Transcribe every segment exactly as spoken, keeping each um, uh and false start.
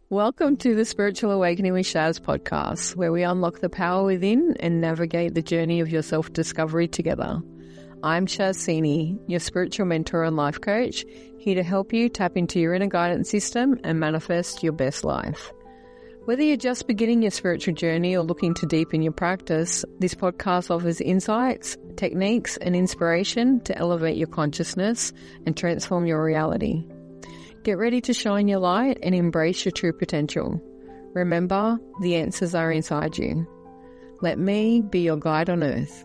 Welcome to the Spiritual Awakening with Shaz podcast, where we unlock the power within and navigate the journey of your self-discovery together. I'm Shaz Sini, your spiritual mentor and life coach, here to help you tap into your inner guidance system and manifest your best life. Whether you're just beginning your spiritual journey or looking to deepen your practice, this podcast offers insights, techniques, and inspiration to elevate your consciousness and transform your reality. Get ready to shine your light and embrace your true potential. Remember, the answers are inside you. Let me be your guide on earth.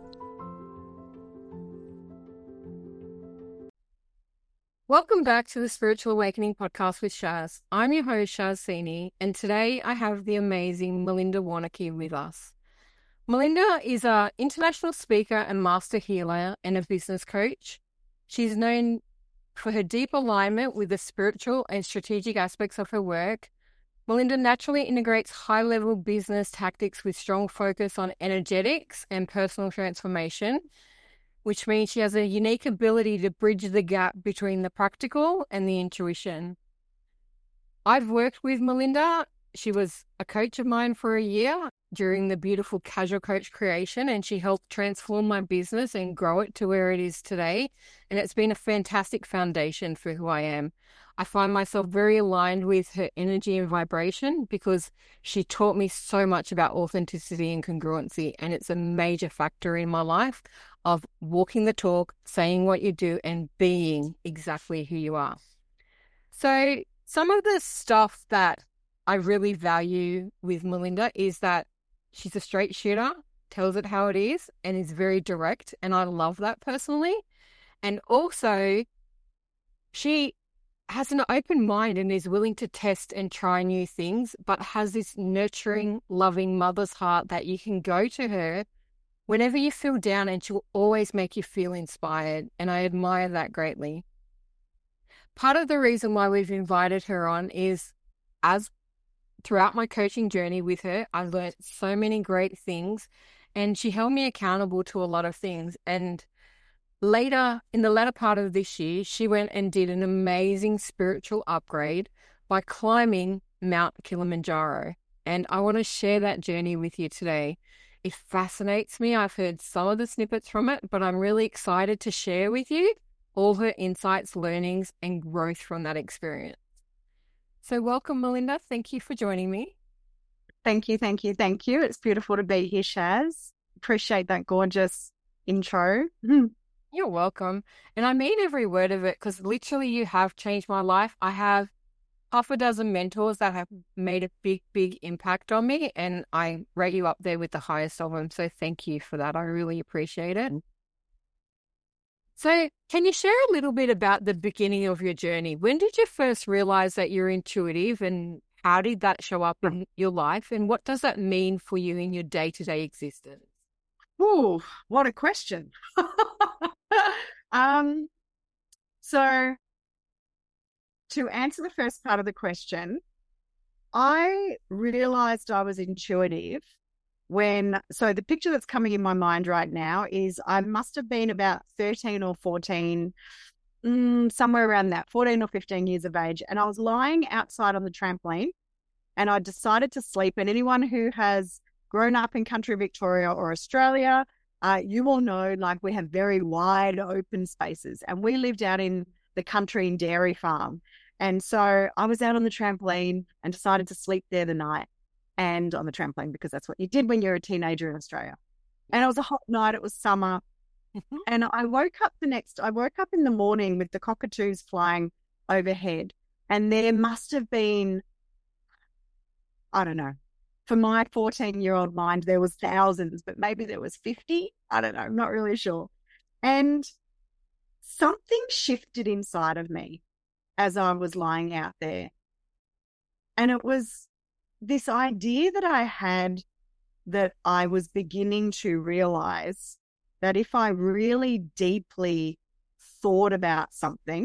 Welcome back to the Spiritual Awakening podcast with Shaz. I'm your host, Shaz Sini, and today I have the amazing Melinda Warneke with us. Melinda is an international speaker and master healer and a business coach. She's known for her deep alignment with the spiritual and strategic aspects of her work. Melinda naturally integrates high-level business tactics with strong focus on energetics and personal transformation, which means she has a unique ability to bridge the gap between the practical and the intuition. I've worked with Melinda. She was a coach of mine for a year during the beautiful Casual Coach creation, and she helped transform my business and grow it to where it is today. And it's been a fantastic foundation for who I am. I find myself very aligned with her energy and vibration because she taught me so much about authenticity and congruency, and it's a major factor in my life of walking the talk, saying what you do, and being exactly who you are. So some of the stuff that I really value with Melinda is that she's a straight shooter, tells it how it is, and is very direct. And I love that personally. And also, she has an open mind and is willing to test and try new things, but has this nurturing, loving mother's heart that you can go to her whenever you feel down, and she'll always make you feel inspired. And I admire that greatly. Part of the reason why we've invited her on is as throughout my coaching journey with her, I learned so many great things, and she held me accountable to a lot of things. And later, in the latter part of this year, she went and did an amazing spiritual upgrade by climbing Mount Kilimanjaro. And I want to share that journey with you today. It fascinates me. I've heard some of the snippets from it, but I'm really excited to share with you all her insights, learnings, and growth from that experience. So welcome, Melinda. Thank you for joining me. Thank you, thank you, thank you. It's beautiful to be here, Shaz. Appreciate that gorgeous intro. You're welcome. And I mean every word of it, because literally you have changed my life. I have half a dozen mentors that have made a big, big impact on me, and I rate you up there with the highest of them. So thank you for that. I really appreciate it. So can you share a little bit about the beginning of your journey? When did you first realize that you're intuitive, and how did that show up in your life? And what does that mean for you in your day-to-day existence? Oh, what a question. um, so to answer the first part of the question, I realized I was intuitive when, so the picture that's coming in my mind right now is I must have been about thirteen or fourteen, mm, somewhere around that, fourteen or fifteen years of age. And I was lying outside on the trampoline, and I decided to sleep. And anyone who has grown up in country Victoria or Australia, uh, you will know, like, we have very wide open spaces, and we lived out in the country in Dairy Farm. And so I was out on the trampoline and decided to sleep there the night. And on the trampoline, because that's what you did when you're a teenager in Australia. And it was a hot night. It was summer. Mm-hmm. And I woke up the next, I woke up in the morning with the cockatoos flying overhead. And there must have been, I don't know, for my fourteen-year-old mind, there was thousands, but maybe there was fifty. I don't know. I'm not really sure. And something shifted inside of me as I was lying out there. And it was this idea that I had, that I was beginning to realize that if I really deeply thought about something,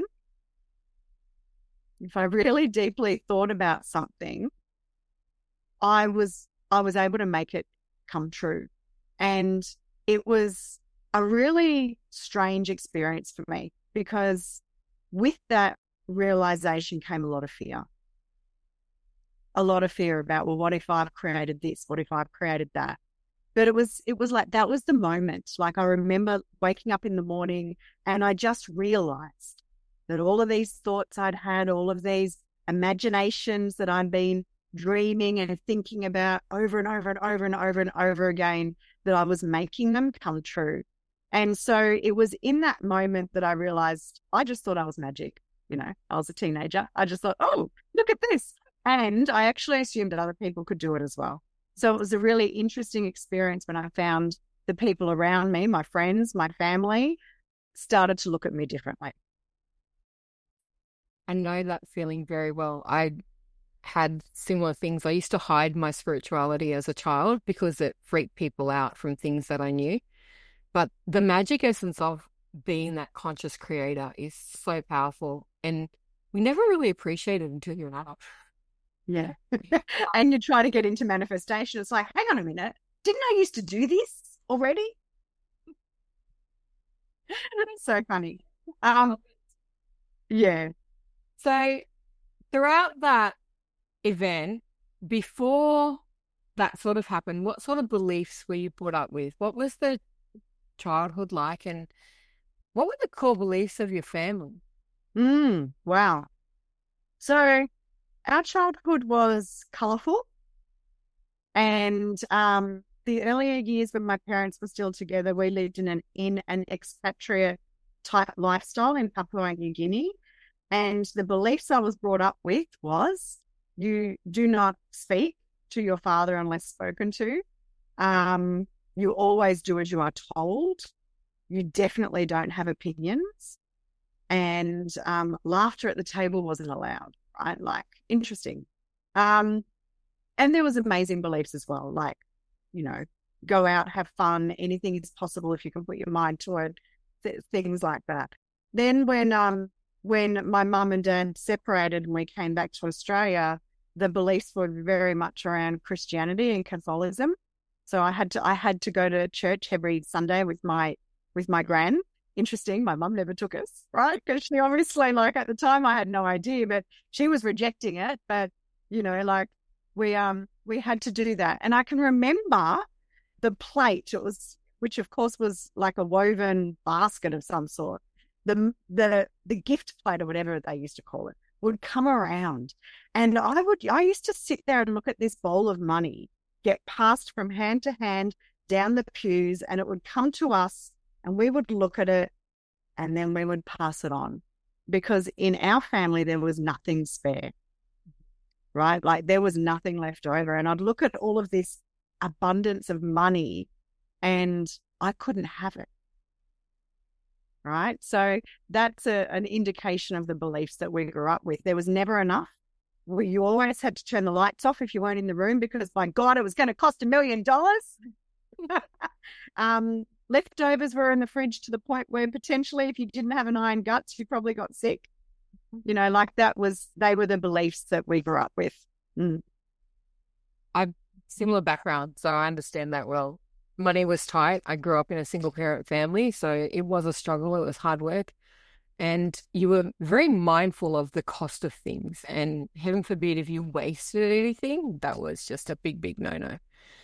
if I really deeply thought about something, I was, I was able to make it come true. And it was a really strange experience for me, because with that realization came a lot of fear. a lot of fear about, well, what if I've created this? What if I've created that? But it was, it was like, that was the moment. Like, I remember waking up in the morning and I just realized that all of these thoughts I'd had, all of these imaginations that I'd been dreaming and thinking about over and over and over and over and over again, that I was making them come true. And so it was in that moment that I realized I just thought I was magic. You know, I was a teenager. I just thought, oh, look at this. And I actually assumed that other people could do it as well. So it was a really interesting experience when I found the people around me, my friends, my family, started to look at me differently. I know that feeling very well. I had similar things. I used to hide my spirituality as a child because it freaked people out from things that I knew. But the magic essence of being that conscious creator is so powerful. And we never really appreciate it until you're an adult. Yeah. And you try to get into manifestation. It's like, hang on a minute. Didn't I used to do this already? It's so funny. Um, yeah. So throughout that event, before that sort of happened, what sort of beliefs were you brought up with? What was the childhood like, and what were the core beliefs of your family? Mm, wow. So our childhood was colourful, and um, the earlier years when my parents were still together, we lived in an in an expatriate type lifestyle in Papua New Guinea. And the beliefs I was brought up with was, you do not speak to your father unless spoken to. Um, you always do as you are told. You definitely don't have opinions. And um, laughter at the table wasn't allowed, right? Like, interesting. Um, and there was amazing beliefs as well, like, you know, go out, have fun. Anything is possible if you can put your mind to it, th- things like that. Then when um when my mum and dad separated and we came back to Australia, the beliefs were very much around Christianity and Catholicism. So I had to I had to go to church every Sunday with my with my gran. Interesting, my mum never took us, right? Because she obviously, like, at the time I had no idea, but she was rejecting it. But, you know, like, we um we had to do that. And I can remember the plate, it was, which of course was like a woven basket of some sort. The the the gift plate, or whatever they used to call it, would come around, and I would I used to sit there and look at this bowl of money get passed from hand to hand down the pews, and it would come to us, and we would look at it, and then we would pass it on, because in our family there was nothing spare, right? Like, there was nothing left over, and I'd look at all of this abundance of money, and I couldn't have it. Right. So that's a, an indication of the beliefs that we grew up with. There was never enough. We, you always had to turn the lights off if you weren't in the room, because, my God, it was going to cost a million dollars. Um, leftovers were in the fridge to the point where potentially if you didn't have an iron guts, you probably got sick. You know, like, that was, they were the beliefs that we grew up with. Mm. I've similar background, so I understand that well. Money was tight. I grew up in a single parent family, so it was a struggle. It was hard work. And you were very mindful of the cost of things. And heaven forbid if you wasted anything, that was just a big, big no-no.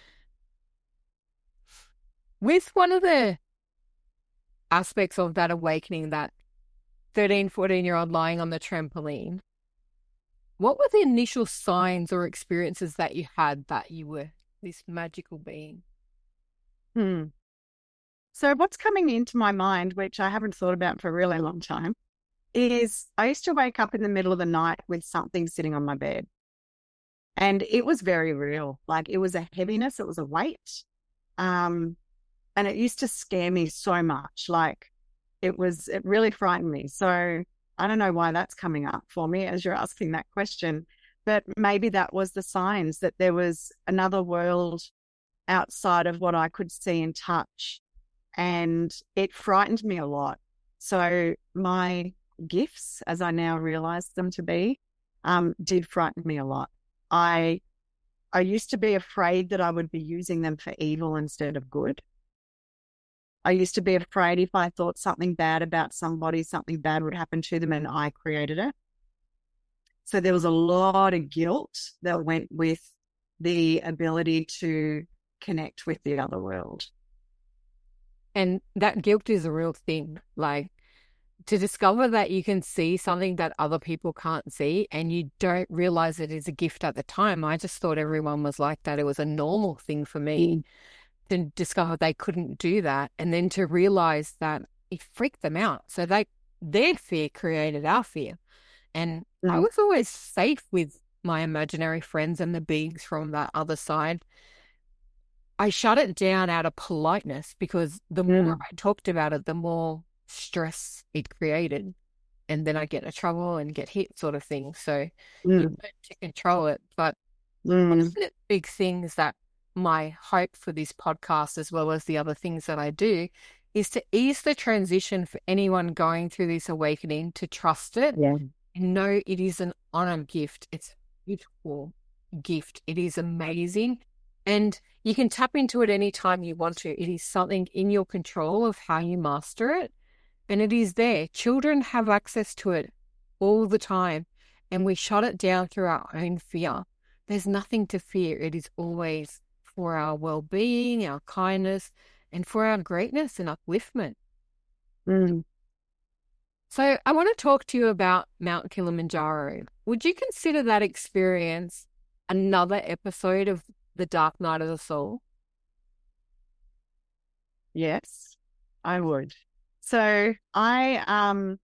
With one of the aspects of that awakening, that thirteen, fourteen-year-old lying on the trampoline, what were the initial signs or experiences that you had that you were this magical being? Hmm. So what's coming into my mind, which I haven't thought about for a really long time, is I used to wake up in the middle of the night with something sitting on my bed. And it was very real. Like, it was a heaviness, it was a weight. Um, and it used to scare me so much. Like, it was, it really frightened me. So I don't know why that's coming up for me as you're asking that question, but maybe that was the signs that there was another world outside of what I could see and touch. And it frightened me a lot. So my gifts, as I now realize them to be, um, did frighten me a lot. I I used to be afraid that I would be using them for evil instead of good. I used to be afraid if I thought something bad about somebody, something bad would happen to them and I created it. So there was a lot of guilt that went with the ability to connect with the other world. And that guilt is a real thing. Like, to discover that you can see something that other people can't see and you don't realize it is a gift at the time. I just thought everyone was like that. It was a normal thing for me to discover they couldn't do that, and then to realize that it freaked them out. So they their fear created our fear. And I Mm. was always safe with my imaginary friends and the beings from that other side. I shut it down out of politeness because the more Mm. I talked about it, the more stress it created. And then I get into trouble and get hit, sort of thing. So you Mm. learn to control it. But one Mm. of the big things that my hope for this podcast, as well as the other things that I do, is to ease the transition for anyone going through this awakening to trust it Yeah. and know it is an honor gift. It's a beautiful gift. It is amazing. And you can tap into it anytime you want to. It is something in your control of how you master it. And it is there. Children have access to it all the time. And we shut it down through our own fear. There's nothing to fear. It is always for our well-being, our kindness, and for our greatness and upliftment. Mm. So I want to talk to you about Mount Kilimanjaro. Would you consider that experience another episode of The Dark Night of the Soul? Yes, I would. So I, um,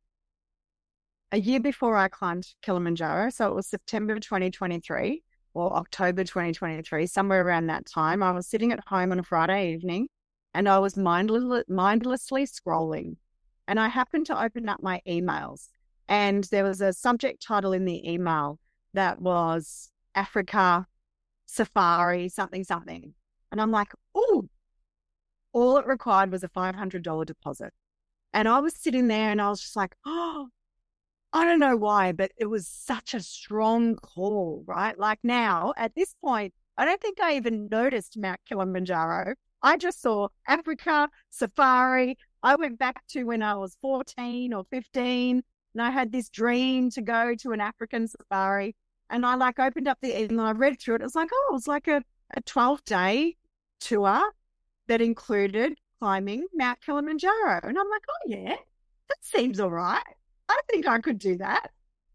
a year before I climbed Kilimanjaro, so it was September twenty twenty-three or October twenty twenty-three, somewhere around that time, I was sitting at home on a Friday evening and I was mindless, mindlessly scrolling. And I happened to open up my emails and there was a subject title in the email that was Africa, safari, something, something. And I'm like, oh, all it required was a five hundred dollars deposit. And I was sitting there and I was just like, oh, I don't know why, but it was such a strong call, right? Like now, at this point, I don't think I even noticed Mount Kilimanjaro. I just saw Africa, safari. I went back to when I was fourteen or fifteen, and I had this dream to go to an African safari. And I like opened up the email, I read through it. It was like, oh, it was like a, a twelve day tour that included climbing Mount Kilimanjaro. And I'm like, oh, yeah, that seems all right. I think I could do that.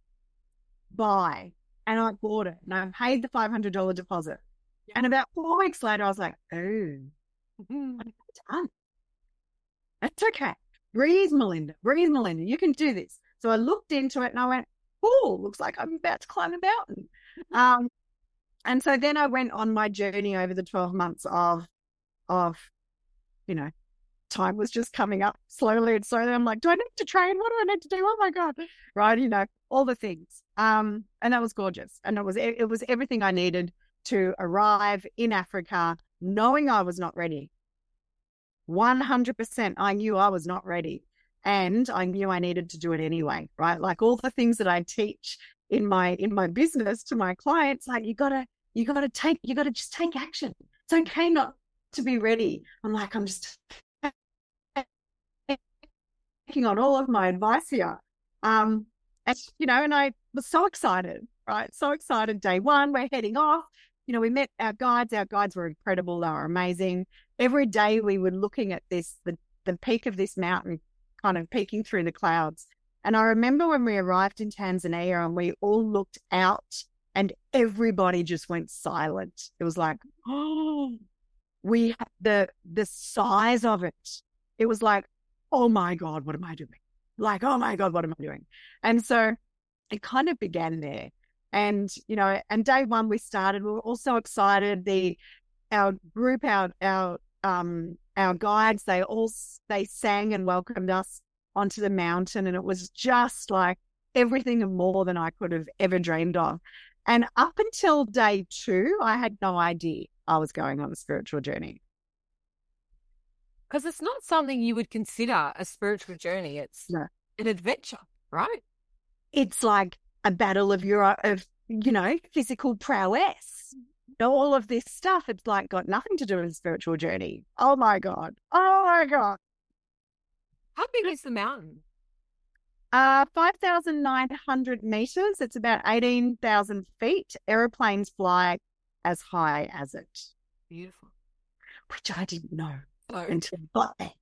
Buy. And I bought it and I paid the five hundred dollars deposit. And about four weeks later, I was like, oh, I'm done. That's okay. Breathe, Melinda. Breathe, Melinda. You can do this. So I looked into it and I went, oh, looks like I'm about to climb a mountain. Um, and so then I went on my journey over the twelve months of, of, you know, time was just coming up slowly and slowly. I'm like, do I need to train? What do I need to do? Oh my God. Right. You know, all the things. Um, and that was gorgeous. And it was, it was everything I needed to arrive in Africa, knowing I was not ready. one hundred percent. I knew I was not ready. And I knew I needed to do it anyway, right? Like all the things that I teach in my, in my business to my clients, like you gotta, you gotta take, you gotta just take action. It's okay not to be ready. I'm like, I'm just taking on all of my advice here. Um, and, you know, and I was so excited, right? So excited. Day one, we're heading off. You know, we met our guides. Our guides were incredible. They were amazing. Every day we were looking at this, the, the peak of this mountain, kind of peeking through the clouds. And I remember when we arrived in Tanzania and we all looked out and everybody just went silent. It was like, oh, we had the, the size of it. It was like, oh my God, what am I doing? Like, oh my God, what am I doing? And so it kind of began there. And, you know, and day one we started, we were all so excited. The, our group, our, our, um, our guides, they all, they sang and welcomed us onto the mountain. And it was just like everything and more than I could have ever dreamed of. And up until day two, I had no idea I was going on a spiritual journey. Because it's not something you would consider a spiritual journey. It's No. an adventure, right? It's like a battle of your, of, you know, physical prowess. You know, all of this stuff, it's like got nothing to do with a spiritual journey. Oh my God. Oh my God. How big is the mountain? Uh, five thousand nine hundred meters. It's about eighteen thousand feet. Aeroplanes fly as high as it, Beautiful. which I didn't know So, until I got there.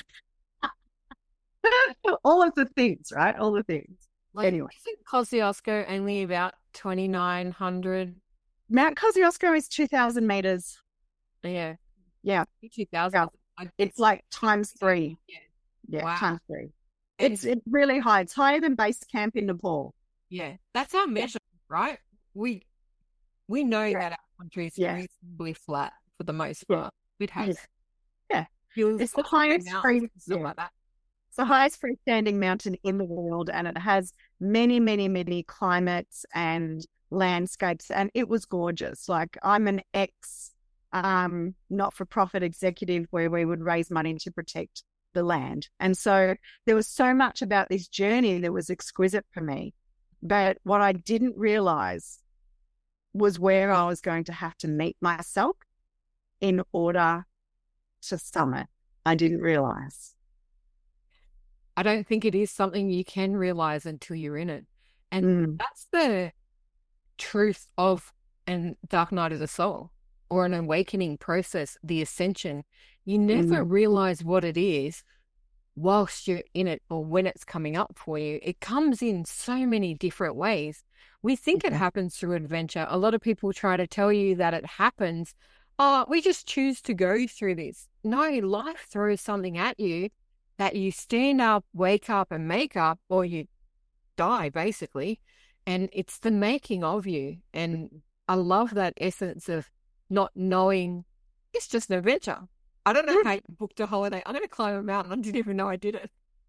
All of the things, right? All the things. like, Anyway, isn't Kosciuszko only about twenty-nine hundred? Mount Kosciuszko is two thousand meters. Yeah, Yeah, two thousand. yeah. It's like times three. Yeah. Yeah, Wow. times three. And It's it's really high. It's higher than base camp in Nepal. yeah, that's our measure, right? We we know Yeah. that our country is Yeah. reasonably flat for the most Yeah. part. We'd have Yeah. Yeah. hills, It's the lots of highest mountains free, and stuff yeah. like that. It's the highest freestanding mountain in the world, and it has many, many, many climates and landscapes, and it was gorgeous. Like, I'm an ex um, not-for-profit executive where we would raise money to protect the land. And so there was so much about this journey that was exquisite for me. But what I didn't realize was where I was going to have to meet myself in order to summit. I didn't realize. I don't think it is something you can realize until you're in it. And Mm. that's the truth of a dark night of the soul or an awakening process, the ascension. You never Mm. realize what it is whilst you're in it or when it's coming up for you. It comes in so many different ways. We think it Yeah. happens through adventure. A lot of people try to tell you that it happens. Oh, we just choose to go through this. No, life throws something at you that you stand up, wake up, and make up, or you die, basically. And it's the making of you. And I love that essence of not knowing it's just an adventure. I don't know how you booked a holiday. I'm going to climb a mountain. I didn't even know I did it.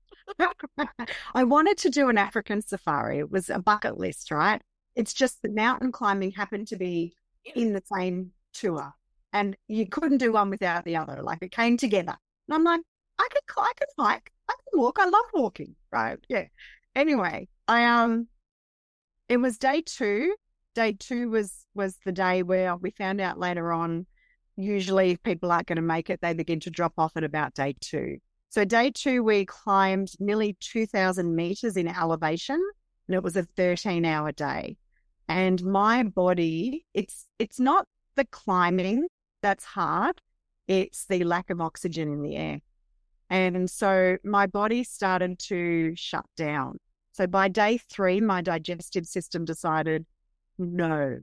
I wanted to do an African safari. It was a bucket list, right? It's just the mountain climbing happened to be in the same tour, and you couldn't do one without the other. Like, it came together. And I'm like, I could, I could hike, I can walk. I love walking, right? Yeah. Anyway, I um, it was day two. Day two was was the day where we found out later on. Usually, if people aren't going to make it, they begin to drop off at about day two. So day two, we climbed nearly two thousand meters in elevation, and it was a thirteen-hour day. And my body, it's it's not the climbing that's hard, it's the lack of oxygen in the air. And so my body started to shut down. So by day three, my digestive system decided, no.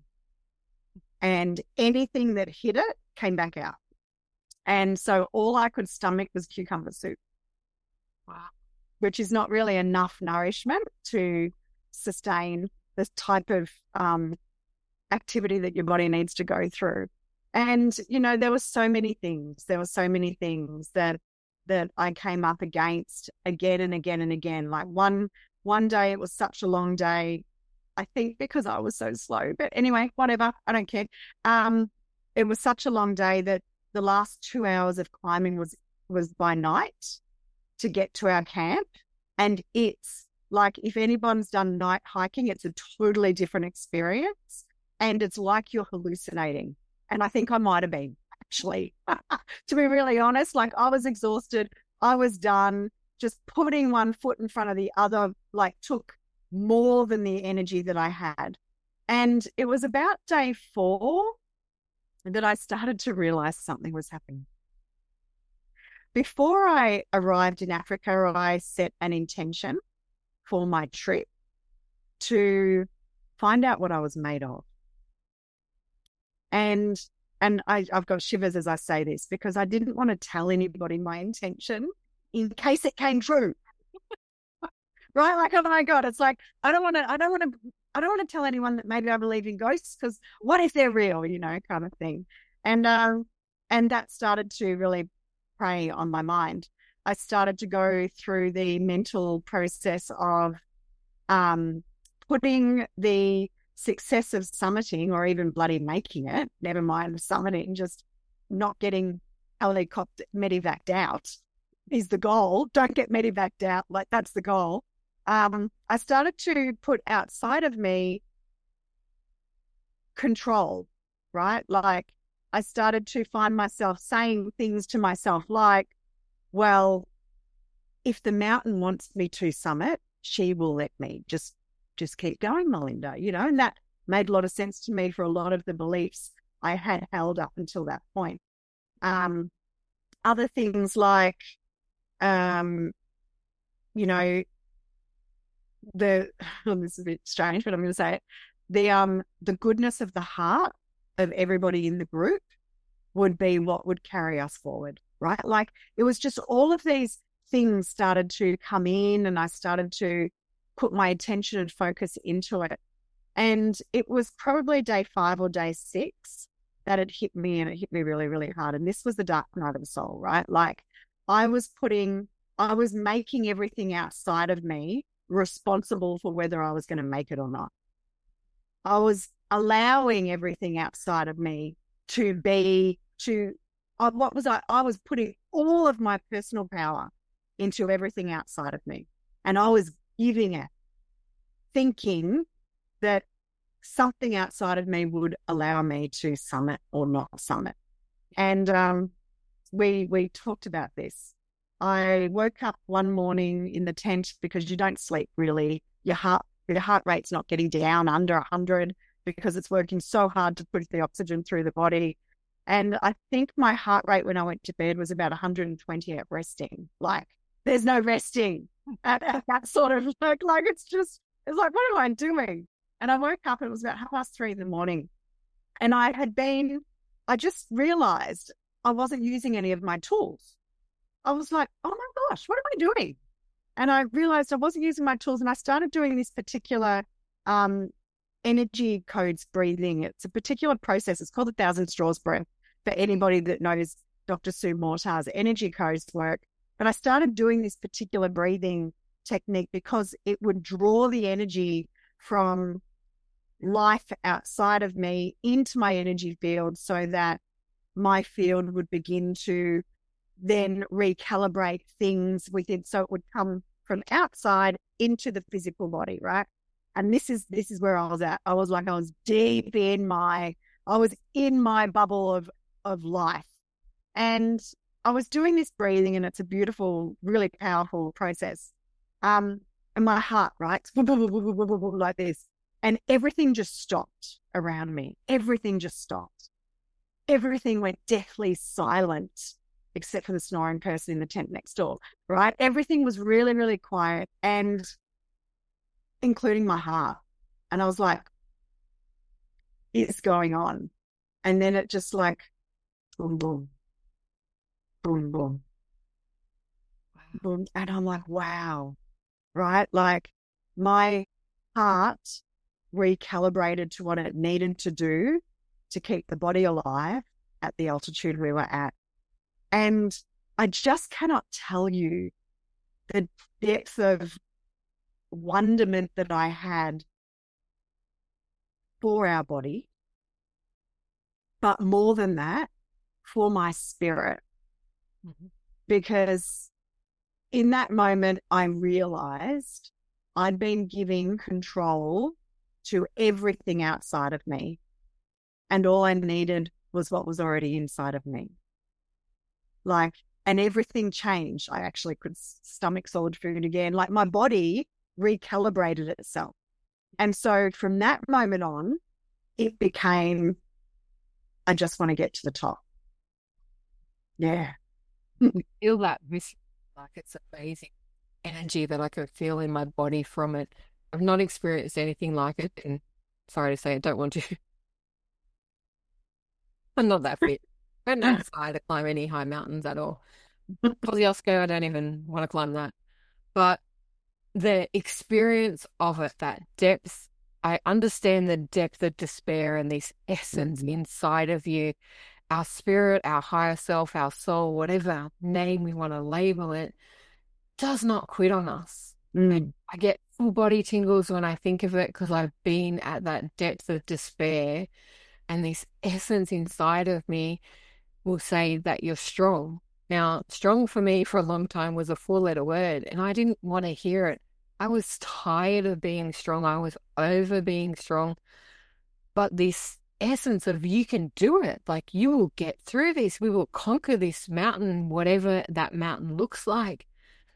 And anything that hit it came back out. And so all I could stomach was cucumber soup. Wow. Which is not really enough nourishment to sustain this type of um, activity that your body needs to go through. And, you know, there were so many things. There were so many things that that I came up against again and again and again. Like one one day, it was such a long day, I think because I was so slow. But anyway, whatever, I don't care. Um, it was such a long day that the last two hours of climbing was was by night to get to our camp. And it's like, if anyone's done night hiking, it's a totally different experience. And it's like you're hallucinating. And I think I might have been, actually, to be really honest. Like, I was exhausted. I was done. Just putting one foot in front of the other, like, took more than the energy that I had. And it was about day four that I started to realize something was happening. Before I arrived in Africa, I set an intention for my trip to find out what I was made of. And and I, I've got shivers as I say this, because I didn't want to tell anybody my intention in case it came true. Right? Like, oh my God, it's like, I don't want to, I don't want to, I don't want to tell anyone that maybe I believe in ghosts, because what if they're real, you know, kind of thing. And, um, and that started to really prey on my mind. I started to go through the mental process of, um, putting the success of summiting, or even bloody making it, never mind summiting, just not getting helicopter medevaced out is the goal. Don't get medevaced out. Like, that's the goal. Um, I started to put outside of me control, right? Like, I started to find myself saying things to myself like, well, if the mountain wants me to summit, she will let me just, just keep going, Melinda, you know, and that made a lot of sense to me for a lot of the beliefs I had held up until that point. Um, other things like, um, you know, the, oh, this is a bit strange, but I'm going to say it, the, um, the goodness of the heart of everybody in the group would be what would carry us forward, right? Like it was just all of these things started to come in, and I started to put my attention and focus into it. And it was probably day five or day six that it hit me, and it hit me really, really hard. And this was the dark night of the soul, right? Like I was putting, I was making everything outside of me responsible for whether I was going to make it or not. I was allowing everything outside of me to be, to, uh, what was I? I was putting all of my personal power into everything outside of me. And I was giving it, thinking that something outside of me would allow me to summit or not summit. And um, we we talked about this. I woke up one morning in the tent because you don't sleep really. Your heart your heart rate's not getting down under one hundred because it's working so hard to push the oxygen through the body. And I think my heart rate when I went to bed was about one hundred twenty at resting. Like there's no resting at, at that sort of like, like it's just, it's like, what am I doing? And I woke up and it was about half past three in the morning. And I had been, I just realized I wasn't using any of my tools. I was like, oh my gosh, what am I doing? And I realized I wasn't using my tools. And I started doing this particular um, energy codes breathing. It's a particular process. It's called the Thousand Straws breath for anybody that knows Doctor Sue Mortar's energy codes work. But I started doing this particular breathing technique because it would draw the energy from life outside of me into my energy field so that my field would begin to then recalibrate things within, so it would come from outside into the physical body, right? And this is this is where I was at. I was like, I was deep in my, I was in my bubble of of life. And I was doing this breathing, and it's a beautiful, really powerful process. Um, and my heart, right, like this. And everything just stopped around me. Everything just stopped. Everything went deathly silent, except for the snoring person in the tent next door, right? Everything was really, really quiet, and including my heart. And I was like, it's going on. And then it just like, boom, boom, boom, boom, wow. Boom. And I'm like, wow, right? Like my heart recalibrated to what it needed to do to keep the body alive at the altitude we were at. And I just cannot tell you the depth of wonderment that I had for our body, but more than that, for my spirit. Mm-hmm. Because in that moment, I realized I'd been giving control to everything outside of me, and all I needed was what was already inside of me. Like, and everything changed. I actually could stomach solid food again. Like my body recalibrated itself. And so from that moment on, it became, I just want to get to the top. Yeah. I feel that this, like it's amazing energy that I could feel in my body from it. I've not experienced anything like it, and sorry to say, I don't want to. I'm not that fit. I don't aspire to climb any high mountains at all. Kosciuszko, I don't even want to climb that. But the experience of it, that depth, I understand the depth of despair and this essence inside of you, our spirit, our higher self, our soul, whatever name we want to label it, does not quit on us. Mm. I get full body tingles when I think of it because I've been at that depth of despair, and this essence inside of me will say that you're strong. Now, strong for me for a long time was a four-letter word, and I didn't want to hear it. I was tired of being strong. I was over being strong. But this essence of you can do it, like you will get through this, we will conquer this mountain, whatever that mountain looks like.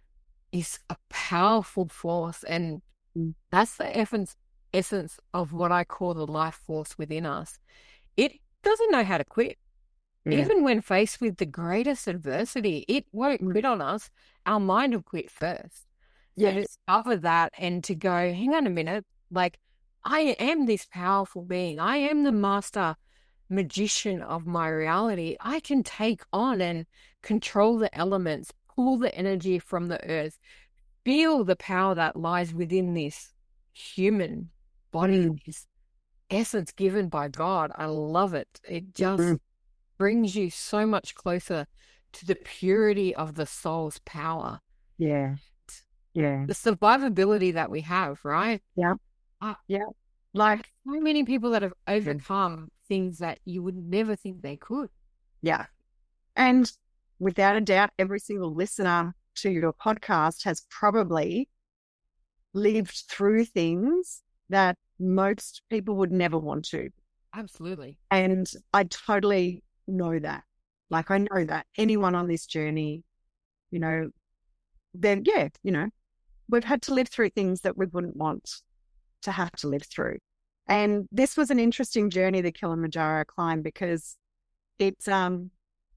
is a powerful force. And that's the essence, essence of what I call the life force within us. It doesn't know how to quit. Yeah. Even when faced with the greatest adversity, it won't quit on us. Our mind will quit first. So to Yes. discover that and to go, hang on a minute, like I am this powerful being. I am the master magician of my reality. I can take on and control the elements, pull the energy from the earth, feel the power that lies within this human body, Mm. this essence given by God. I love it. It just Mm. brings you so much closer to the purity of the soul's power. Yeah. Yeah. The survivability that we have, right? Yeah. Uh, Yeah. Like, so many people that have overcome things that you would never think they could. yeah. And without a doubt, every single listener to your podcast has probably lived through things that most people would never want to. Absolutely. And I totally know that. Like, I know that anyone on this journey, you know, then, yeah, you know, we've had to live through things that we wouldn't want to have to live through. And this was an interesting journey, the Kilimanjaro climb, because it's, um,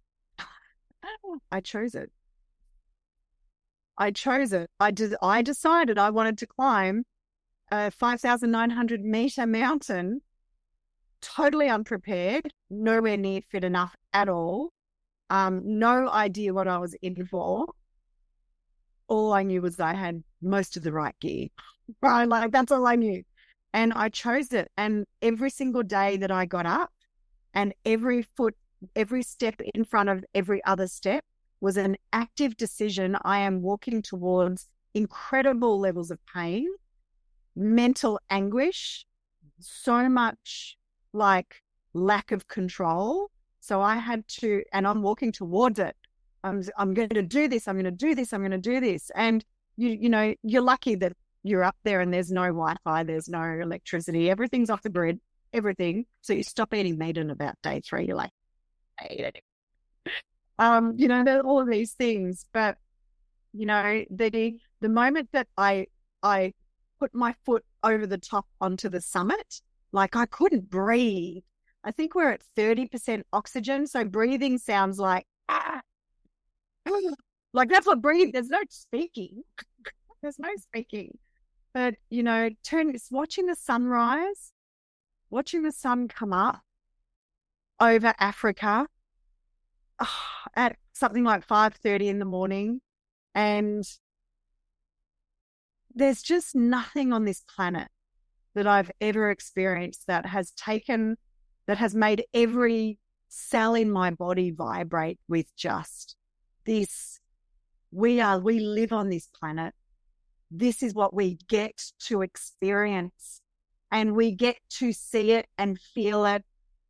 I chose it. I chose it. I did. I decided I wanted to climb a five thousand nine hundred meter mountain, totally unprepared, nowhere near fit enough at all. Um, no idea what I was in for. All I knew was I had most of the right gear. Right, like that's all I knew, and I chose it. And every single day that I got up, and every foot, every step in front of every other step was an active decision. I am walking towards incredible levels of pain, mental anguish, so much like lack of control. So I had to, and I'm walking towards it. I'm, I'm going to do this. I'm going to do this. I'm going to do this. And you, you know, you're lucky that you're up there and there's no Wi-Fi, there's no electricity, everything's off the grid, everything. So you stop eating meat in about day three. You're like, hey, um, you know, there's all of these things. But you know, the the moment that I I put my foot over the top onto the summit, like I couldn't breathe. I think we're at thirty percent oxygen, so breathing sounds like ah, like that's what breathing. There's no speaking. There's no speaking. But you know, turn watching the sunrise, watching the sun come up over Africa oh, at something like five thirty in the morning, and there's just nothing on this planet that I've ever experienced that has taken, that has made every cell in my body vibrate with just this. We are, we live on this planet. This is what we get to experience, and we get to see it and feel it.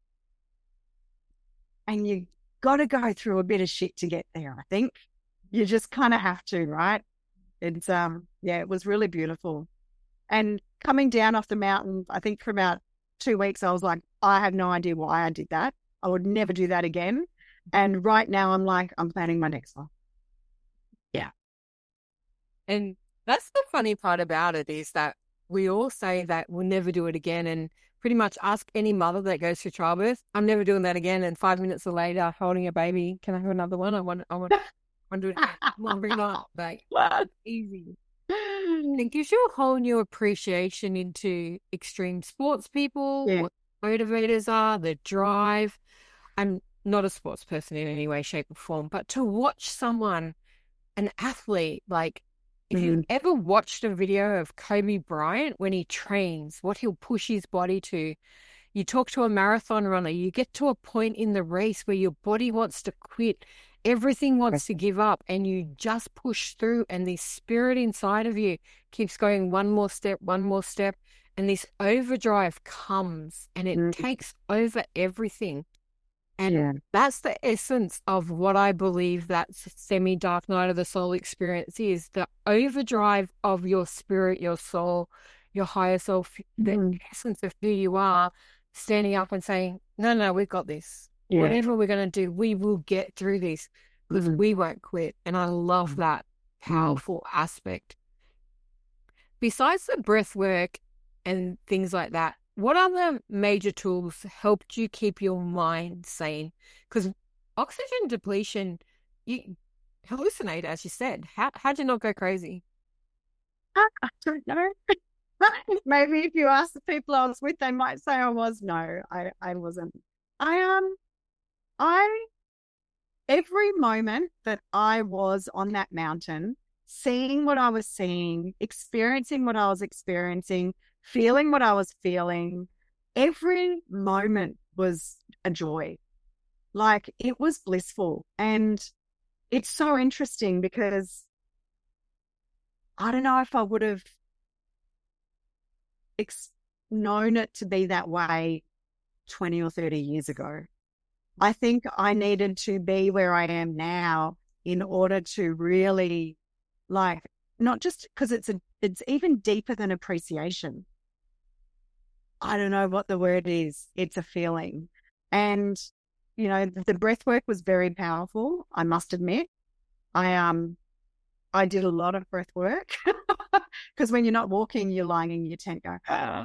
And you got to go through a bit of shit to get there. I think you just kind of have to, right? It's, um, yeah, it was really beautiful. And coming down off the mountain, I think for about two weeks, I was like, I have no idea why I did that. I would never do that again. And right now I'm like, I'm planning my next one. Yeah. And that's the funny part about it is that we all say that we'll never do it again. And pretty much ask any mother that goes through childbirth, I'm never doing that again. And five minutes later, holding a baby, can I have another one? I want, I want, I want to do it again. Come on, bring it on. Like, What? Easy. And it gives you a whole new appreciation into extreme sports people, Yeah. what motivators are, the drive. I'm not a sports person in any way, shape, or form, but to watch someone, an athlete, like if Mhm. you've ever watched a video of Kobe Bryant when he trains, what he'll push his body to, you talk to a marathon runner, you get to a point in the race where your body wants to quit, everything wants to give up, and you just push through, and the spirit inside of you keeps going one more step, one more step, and this overdrive comes and it Mhm. takes over everything. And Yeah. that's the essence of what I believe that semi-dark night of the soul experience is, the overdrive of your spirit, your soul, your higher self, the Mhm. essence of who you are, standing up and saying, no, no, we've got this. Yeah. Whatever we're going to do, we will get through this because Mhm. we won't quit. And I love that. powerful aspect. Besides the breath work and things like that, what other major tools helped you keep your mind sane? Because oxygen depletion, you hallucinate, as you said. How how'd you not go crazy? I don't know. Maybe if you ask the people I was with, they might say I was. No, I, I wasn't. I um I every moment that I was on that mountain, seeing what I was seeing, experiencing what I was experiencing, feeling what I was feeling, every moment was a joy. Like, it was blissful. And it's so interesting because I don't know if I would have ex- known it to be that way twenty or thirty years ago. I think I needed to be where I am now in order to really, like, not just because it's a, it's even deeper than appreciation. I don't know what the word is. It's a feeling. And, you know, the breath work was very powerful, I must admit. I, um, I did a lot of breath work because when you're not walking, you're lying in your tent going, ah.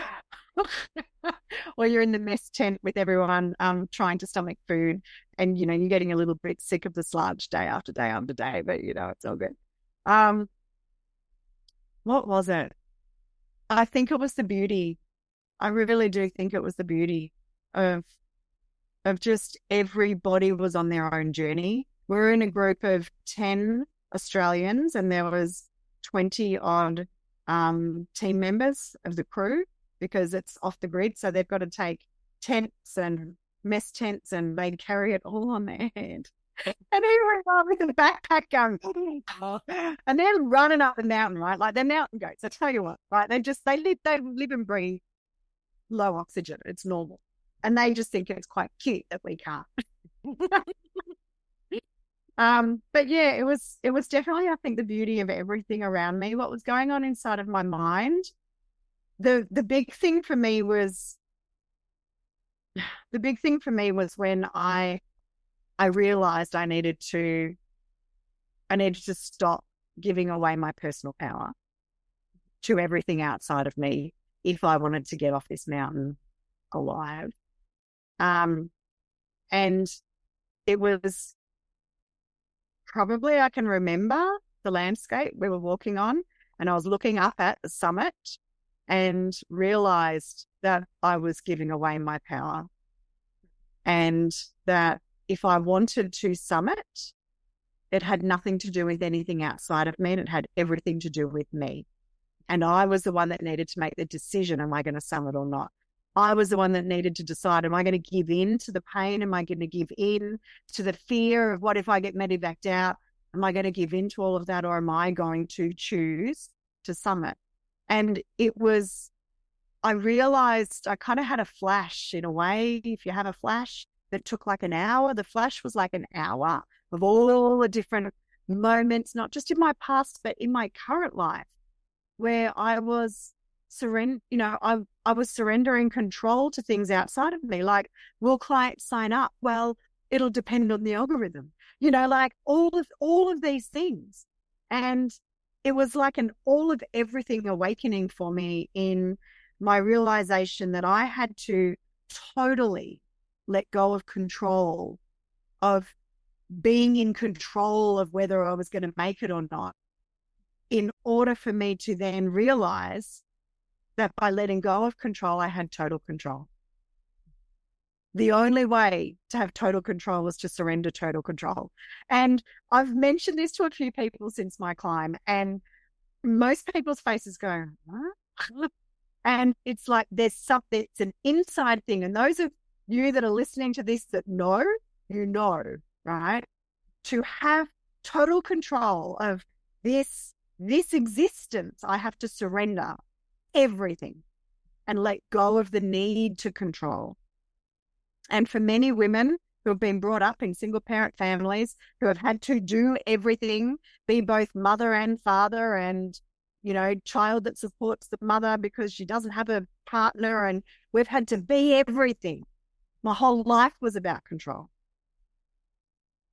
Or you're in the mess tent with everyone um, trying to stomach food, and, you know, you're getting a little bit sick of the sludge day after day after day, but, you know, it's all good. Um, what was it? I think it was the beauty. I really do think it was the beauty of of just everybody was on their own journey. We're in a group of ten Australians, and there was twenty odd um, team members of the crew, because it's off the grid. So they've got to take tents and mess tents, and they carry it all on their head. And everyone with a backpack going, oh, and they're running up the mountain, right? Like, they're mountain goats. I tell you what, right? They just, they live, they live and breathe low oxygen. It's normal. And they just think it's quite cute that we can't. um, but yeah, it was, it was definitely, I think, the beauty of everything around me, what was going on inside of my mind. The, the big thing for me was, the big thing for me was when I, I realized I needed to, I needed to stop giving away my personal power to everything outside of me if I wanted to get off this mountain alive. Um, and it was probably, I can remember the landscape we were walking on, and I was looking up at the summit and realized that I was giving away my power, and that if I wanted to summit, it had nothing to do with anything outside of me, and it had everything to do with me. And I was the one that needed to make the decision, am I going to summit or not? I was the one that needed to decide, am I going to give in to the pain? Am I going to give in to the fear of what if I get medevaced out? Am I going to give in to all of that, or am I going to choose to summit? And it was, I realized I kind of had a flash in a way. If you have a flash that took like an hour, the flash was like an hour of all the different moments, not just in my past, but in my current life, where I was surrender, you know, I I was surrendering control to things outside of me. Like, will clients sign up? Well, it'll depend on the algorithm, you know, like all of all of these things. And it was like an all of everything awakening for me, in my realization that I had to totally let go of control, of being in control of whether I was going to make it or not, in order for me to then realize that by letting go of control, I had total control. The only way to have total control was to surrender total control. And I've mentioned this to a few people since my climb, and most people's faces go, huh? And it's like there's something, it's an inside thing. And those of you that are listening to this that know, you know, right? To have total control of this, this existence, I have to surrender everything and let go of the need to control. And for many women who have been brought up in single parent families, who have had to do everything, be both mother and father, and, you know, child that supports the mother because she doesn't have a partner, and we've had to be everything. My whole life was about control.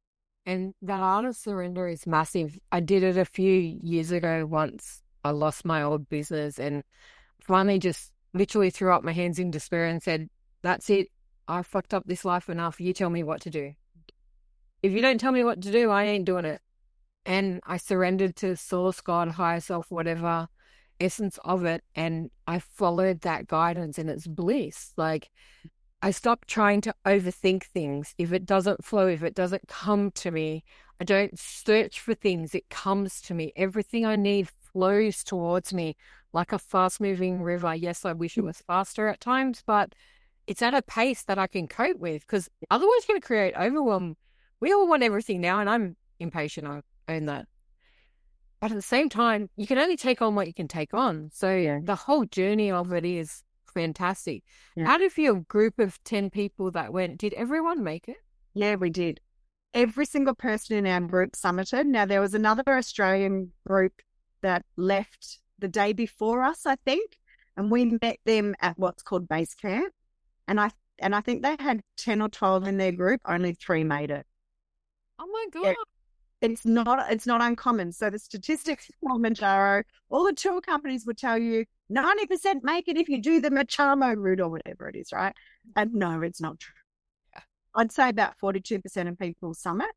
And that art of surrender is massive. I did it a few years ago once. I lost my old business and finally just literally threw up my hands in despair and said, that's it. I fucked up this life enough. You tell me what to do. If you don't tell me what to do, I ain't doing it. And I surrendered to source, God, higher self, whatever essence of it. And I followed that guidance and it's bliss. Like, I stopped trying to overthink things. If it doesn't flow, if it doesn't come to me, I don't search for things. It comes to me. Everything I need flows towards me like a fast moving river. Yes, I wish it was faster at times, but it's at a pace that I can cope with because otherwise it's going to create overwhelm. We all want everything now, and I'm impatient. I own that. But at the same time, you can only take on what you can take on. So Yeah. the whole journey of it is fantastic. Yeah. Out of your group of ten people that went, did everyone make it? Yeah, we did. Every single person in our group summited. Now, there was another Australian group that left the day before us, I think, and we met them at what's called base camp. And I and I think they had ten or twelve in their group. Only three made it. Oh my God. Yeah. It's not it's not uncommon. So the statistics for Kilimanjaro, all the tour companies would tell you ninety percent make it if you do the Machamo route or whatever it is, right? And no, it's not true. Yeah. I'd say about forty-two percent of people summit.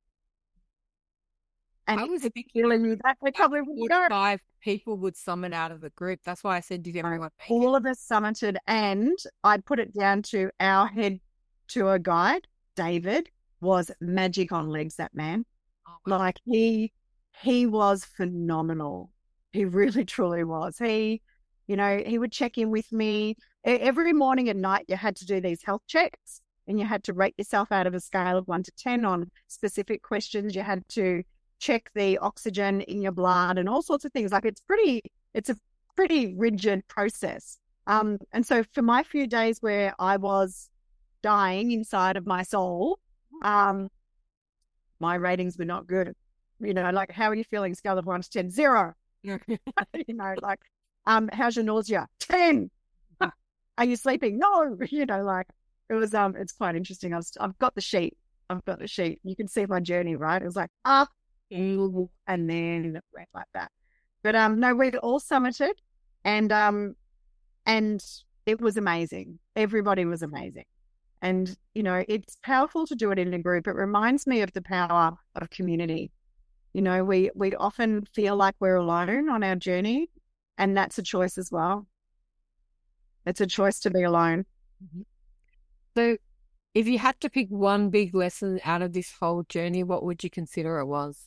And I was feeling you that they probably would go. Five people would summit out of the group. That's why I said, did everyone make All it? of us summited, and I'd put it down to our head tour guide, David, was magic on legs, that man. Oh, wow. Like he he was phenomenal. He really truly was. He, you know, he would check in with me every morning and night. You had to do these health checks and you had to rate yourself out of a scale of one to ten on specific questions. You had to check the oxygen in your blood and all sorts of things. Like it's pretty, it's a pretty rigid process. Um, and so for my few days where I was dying inside of my soul, um, my ratings were not good. You know, like, how are you feeling? Scale of one to ten, zero. you know, like, um, how's your nausea? ten. Are you sleeping? No. You know, like it was, um, it's quite interesting. I've, I've got the sheet. I've got the sheet. You can see my journey, right? It was like up and then it went like that. But um, no, we all summited, and um, and it was amazing. Everybody was amazing. And, you know, it's powerful to do it in a group. It reminds me of the power of community. You know, we, we often feel like we're alone on our journey, and that's a choice as well. It's a choice to be alone. So if you had to pick one big lesson out of this whole journey, what would you consider it was?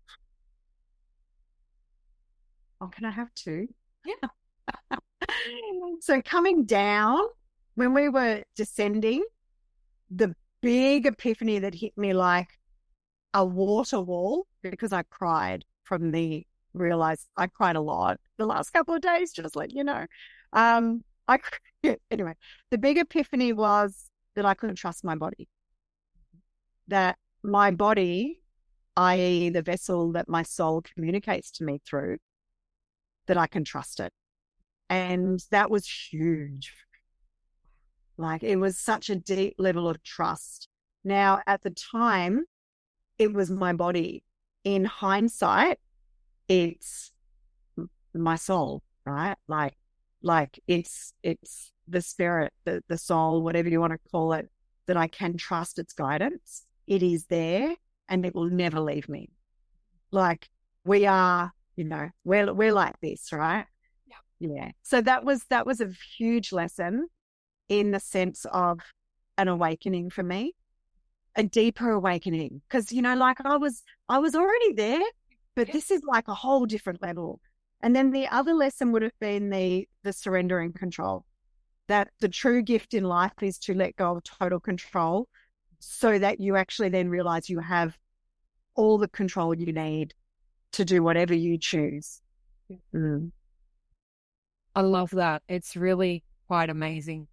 Oh, can I have two? Yeah. So coming down, when we were descending, the big epiphany that hit me like a water wall, because I cried from the realized I cried a lot the last couple of days, just like, you know, um, I, anyway, the big epiphany was that I couldn't trust my body, that my body, that is the vessel that my soul communicates to me through, that I can trust it. And that was huge. Like it was such a deep level of trust. Now, at the time, it was my body. In hindsight, it's my soul, right? Like, like it's it's the spirit, the the soul, whatever you want to call it, that I can trust its guidance. It is there, and it will never leave me. Like we are, you know, we're we're like this, right? Yeah. Yeah. So that was that was a huge lesson in the sense of an awakening for me, a deeper awakening. Because, you know, like I was, I was already there, but this is like a whole different level. And then the other lesson would have been the, the surrender and control, that the true gift in life is to let go of total control so that you actually then realize you have all the control you need to do whatever you choose. Mm. I love that. It's really quite amazing.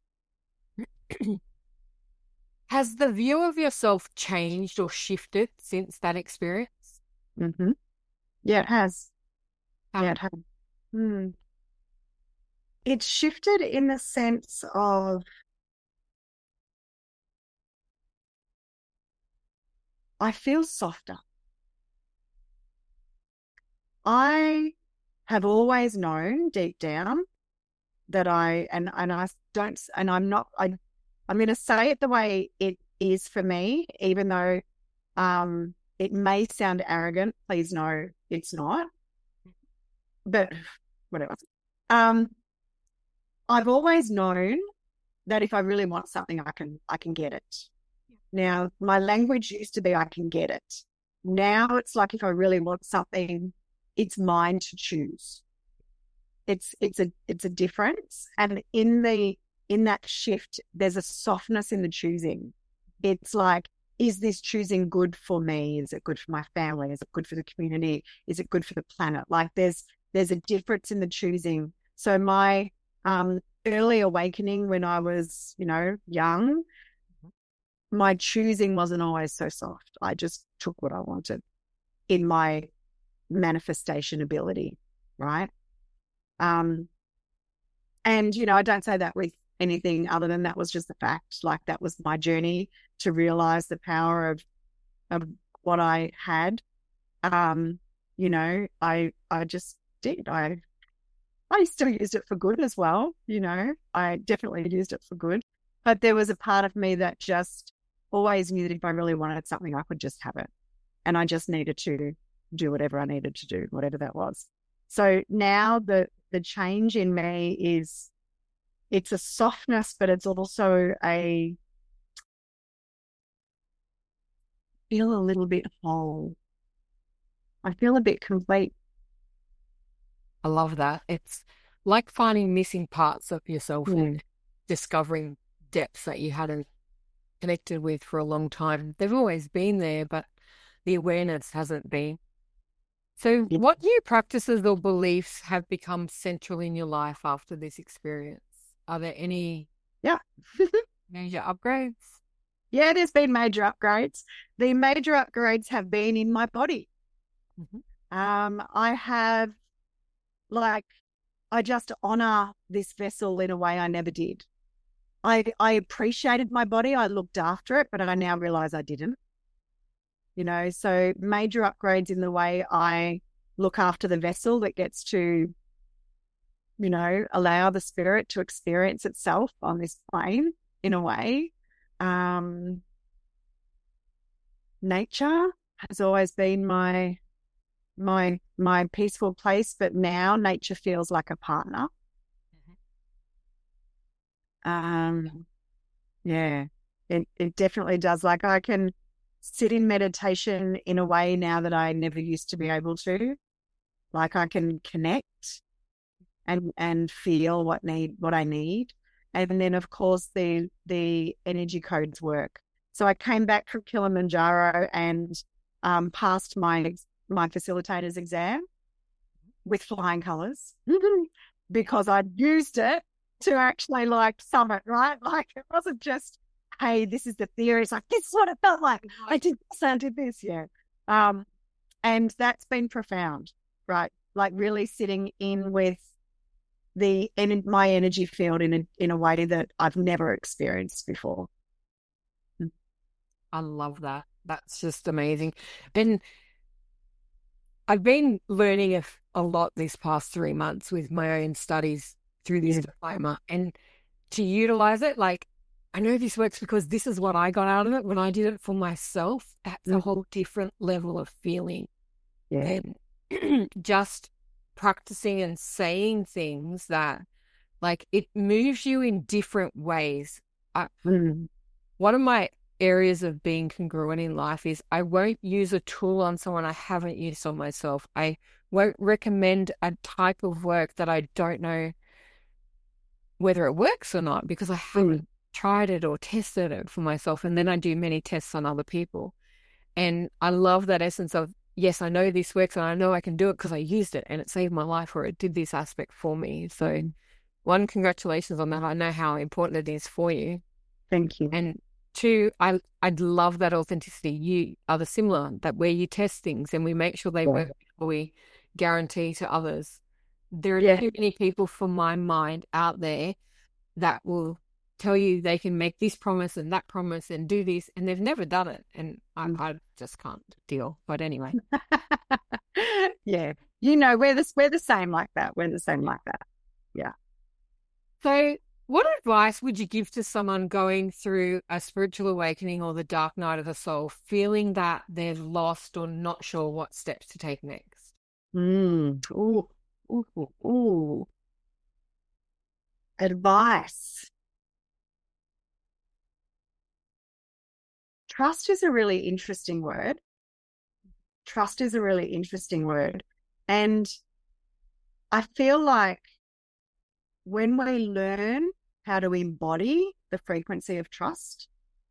Has the view of yourself changed or shifted since that experience? Mm-hmm. Yeah, it has. Um, yeah, it has. Mm. It's shifted in the sense of I feel softer. I have always known deep down that I, and, and I don't, and I'm not, I, I'm going to say it the way it is for me, even though um, it may sound arrogant. Please know it's not, but whatever. Um, I've always known that if I really want something, I can, I can get it. Now, my language used to be, I can get it. Now it's like, if I really want something, it's mine to choose. It's, it's a, it's a difference. And in the, in that shift, there's a softness in the choosing. It's like, is this choosing good for me? Is it good for my family? Is it good for the community? Is it good for the planet? Like there's, there's a difference in the choosing. So my, um, early awakening when I was, you know, young, my choosing wasn't always so soft. I just took what I wanted in my manifestation ability, right? Um, and, you know, I don't say that with anything other than that was just the fact. Like that was my journey to realize the power of, of what I had. Um, you know, I, I just did. I, I still used it for good as well. You know, I definitely used it for good, but there was a part of me that just always knew that if I really wanted something, I could just have it. And I just needed to do whatever I needed to do, whatever that was. So now the, the change in me is, it's a softness, but it's also a, feel a little bit whole. I feel a bit complete. I love that. It's like finding missing parts of yourself Mm. and discovering depths that you hadn't connected with for a long time. They've always been there, but the awareness hasn't been. So Yeah. what new practices or beliefs have become central in your life after this experience? Are there any Yeah. major upgrades? Yeah, there's been major upgrades. The major upgrades have been in my body. Mm-hmm. Um, I have, like, I just honor this vessel in a way I never did. I, I appreciated my body. I looked after it, but I now realize I didn't. You know, so major upgrades in the way I look after the vessel that gets to, you know, allow the spirit to experience itself on this plane in a way. Um, nature has always been my, my, my peaceful place, but now nature feels like a partner. Um, yeah, it, it definitely does. Like I can sit in meditation in a way now that I never used to be able to. Like I can connect and and feel what need what I need. And then of course the the energy codes work. So I came back from Kilimanjaro and um, passed my my facilitator's exam with flying colours because I'd used it to actually like summit, right? Like it wasn't just, hey, this is the theory. It's like, this is what it felt like. I did this, I did this, yeah. Um, and that's been profound, right? Like really sitting in with the in my energy field in a in a way that I've never experienced before. I love that. That's just amazing. And I've been learning a, a lot these past three months with my own studies through this Yeah. diploma, and to utilize it, like I know this works because this is what I got out of it when I did it for myself. That's a Mm. whole different level of feeling. Yeah. And just practicing and saying things that, like, it moves you in different ways. I, Mm. one of my areas of being congruent in life is I won't use a tool on someone I haven't used on myself. I won't recommend a type of work that I don't know whether it works or not because I haven't Mm. tried it or tested it for myself. And then I do many tests on other people. And I love that essence of, yes, I know this works and I know I can do it because I used it and it saved my life or it did this aspect for me. So one, congratulations on that. I know how important it is for you. Thank you. And two, I, I'd love that authenticity. You are the similar, that where you test things and we make sure they Yeah. work before we guarantee to others. There are Yeah. too many people, for my mind, out there that will tell you they can make this promise and that promise and do this, and they've never done it. And I, Mm. I just can't deal. But anyway. Yeah. You know, we're the, we're the same like that. We're the same like that. Yeah. So what advice would you give to someone going through a spiritual awakening or the dark night of the soul, feeling that they're lost or not sure what steps to take next? Mm. Ooh, ooh, ooh, ooh. Advice. Trust is a really interesting word. Trust is a really interesting word. And I feel like when we learn how to embody the frequency of trust,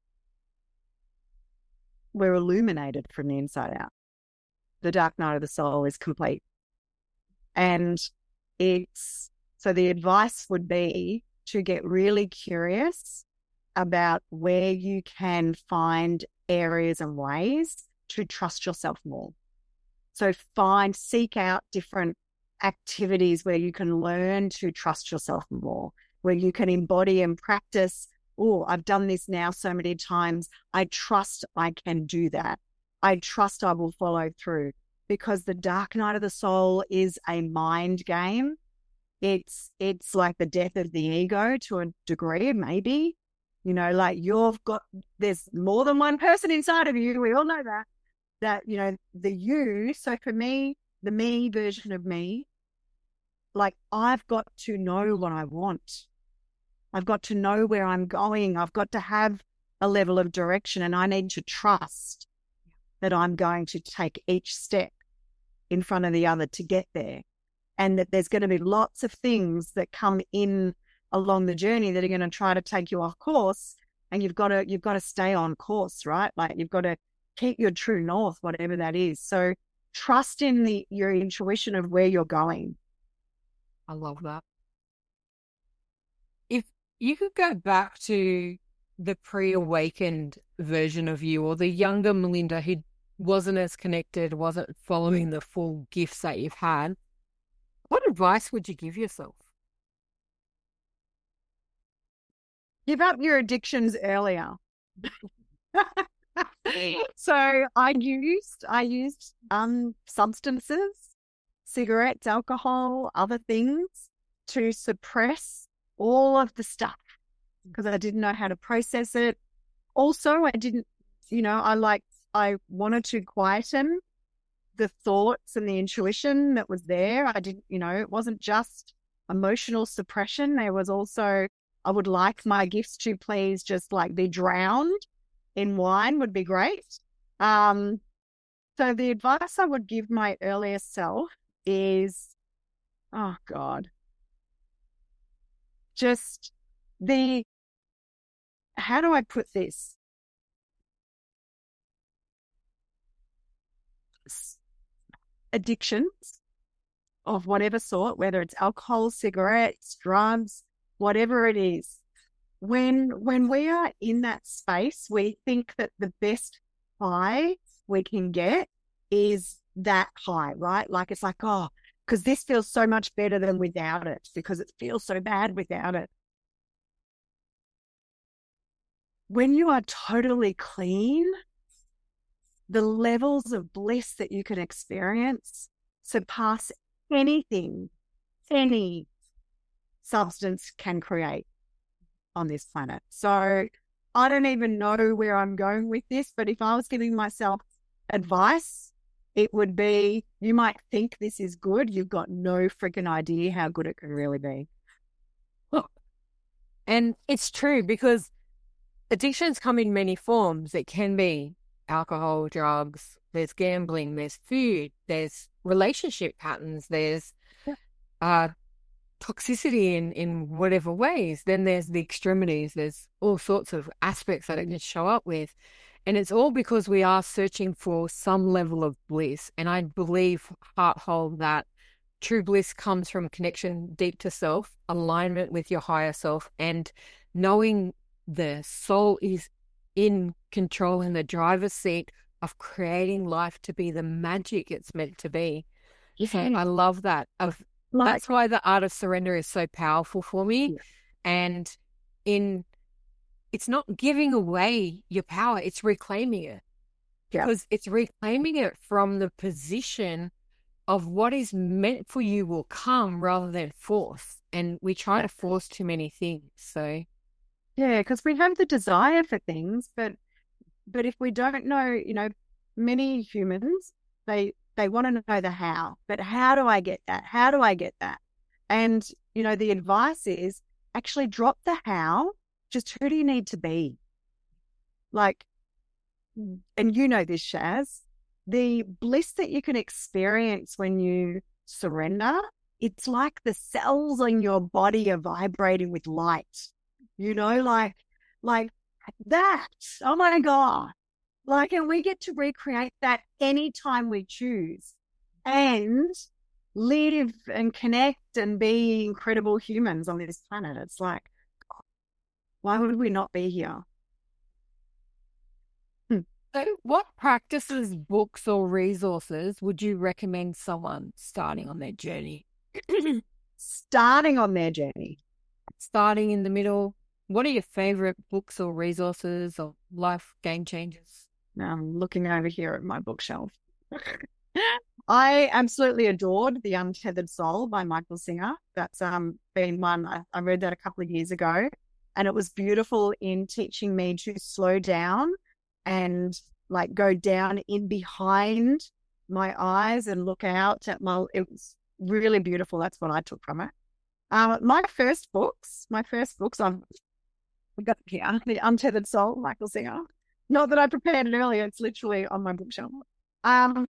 we're illuminated from the inside out. The dark night of the soul is complete. And it's, so the advice would be to get really curious about where you can find areas and ways to trust yourself more. So find, seek out different activities where you can learn to trust yourself more, where you can embody and practice. Oh, I've done this now so many times. I trust I can do that. I trust I will follow through, because the dark night of the soul is a mind game. It's, it's like the death of the ego to a degree, maybe, you know, like you've got, there's more than one person inside of you. We all know that, that, you know, the you. So for me, the me version of me, like I've got to know what I want. I've got to know where I'm going. I've got to have a level of direction, and I need to trust that I'm going to take each step in front of the other to get there. And that there's going to be lots of things that come in along the journey that are going to try to take you off course. And you've got to, you've got to stay on course, right? Like you've got to keep your true north, whatever that is. So trust in the, your intuition of where you're going. I love that. If you could go back to the pre-awakened version of you, or the younger Melinda who wasn't as connected, wasn't following the full gifts that you've had, what advice would you give yourself? Give up your addictions earlier. So I used, I used um substances, cigarettes, alcohol, other things to suppress all of the stuff because I didn't know how to process it. Also, I didn't, you know, I like, I wanted to quieten the thoughts and the intuition that was there. I didn't, you know, it wasn't just emotional suppression. There was also, I would like my gifts to please just like be drowned in wine would be great. Um, so the advice I would give my earlier self is, oh God, just the, how do I put this? Addictions of whatever sort, whether it's alcohol, cigarettes, drugs, whatever it is. When, when we are in that space, we think that the best high we can get is that high, right? Like it's like, oh, because this feels so much better than without it, because it feels so bad without it. When you are totally clean, the levels of bliss that you can experience surpass anything any substance can create on this planet. So I don't even know where I'm going with this, but if I was giving myself advice, it would be, you might think this is good. You've got no freaking idea how good it can really be. And it's true, because addictions come in many forms. It can be alcohol, drugs, there's gambling, there's food, there's relationship patterns, there's yeah. uh, toxicity in, in whatever ways. Then there's the extremities. There's all sorts of aspects that it can show up with. And it's all because we are searching for some level of bliss. And I believe heart whole that true bliss comes from connection deep to self, alignment with your higher self, and knowing the soul is in control, in the driver's seat of creating life to be the magic it's meant to be. Yeah. I love that. Of Like, that's why the art of surrender is so powerful for me. yeah. And in it's not giving away your power, it's reclaiming it. Yeah. Because it's reclaiming it from the position of what is meant for you will come rather than force. And we try to force too many things. So Yeah, because we have the desire for things, but but if we don't know, you know, many humans, they they want to know the how. But how do I get that? How do I get that? And, you know, the advice is actually drop the how. Just who do you need to be? Like, and you know this, Shaz, the bliss that you can experience when you surrender, it's like the cells in your body are vibrating with light. You know, like, like that. Oh my God. Like, and we get to recreate that anytime we choose and live and connect and be incredible humans on this planet. It's like, why would we not be here? So, what practices, books, or resources would you recommend someone starting on their journey? Starting on their journey. Starting in the middle. What are your favorite books or resources or life game changers? Now I'm looking over here at my bookshelf. I absolutely adored The Untethered Soul by Michael Singer. That's um been one, I, I read that a couple of years ago, and it was beautiful in teaching me to slow down and like go down in behind my eyes and look out at my, it was really beautiful. That's what I took from it. Um, my first books, my first books, I've got here, The Untethered Soul, Michael Singer. Not that I prepared it earlier, it's literally on my bookshelf. Um,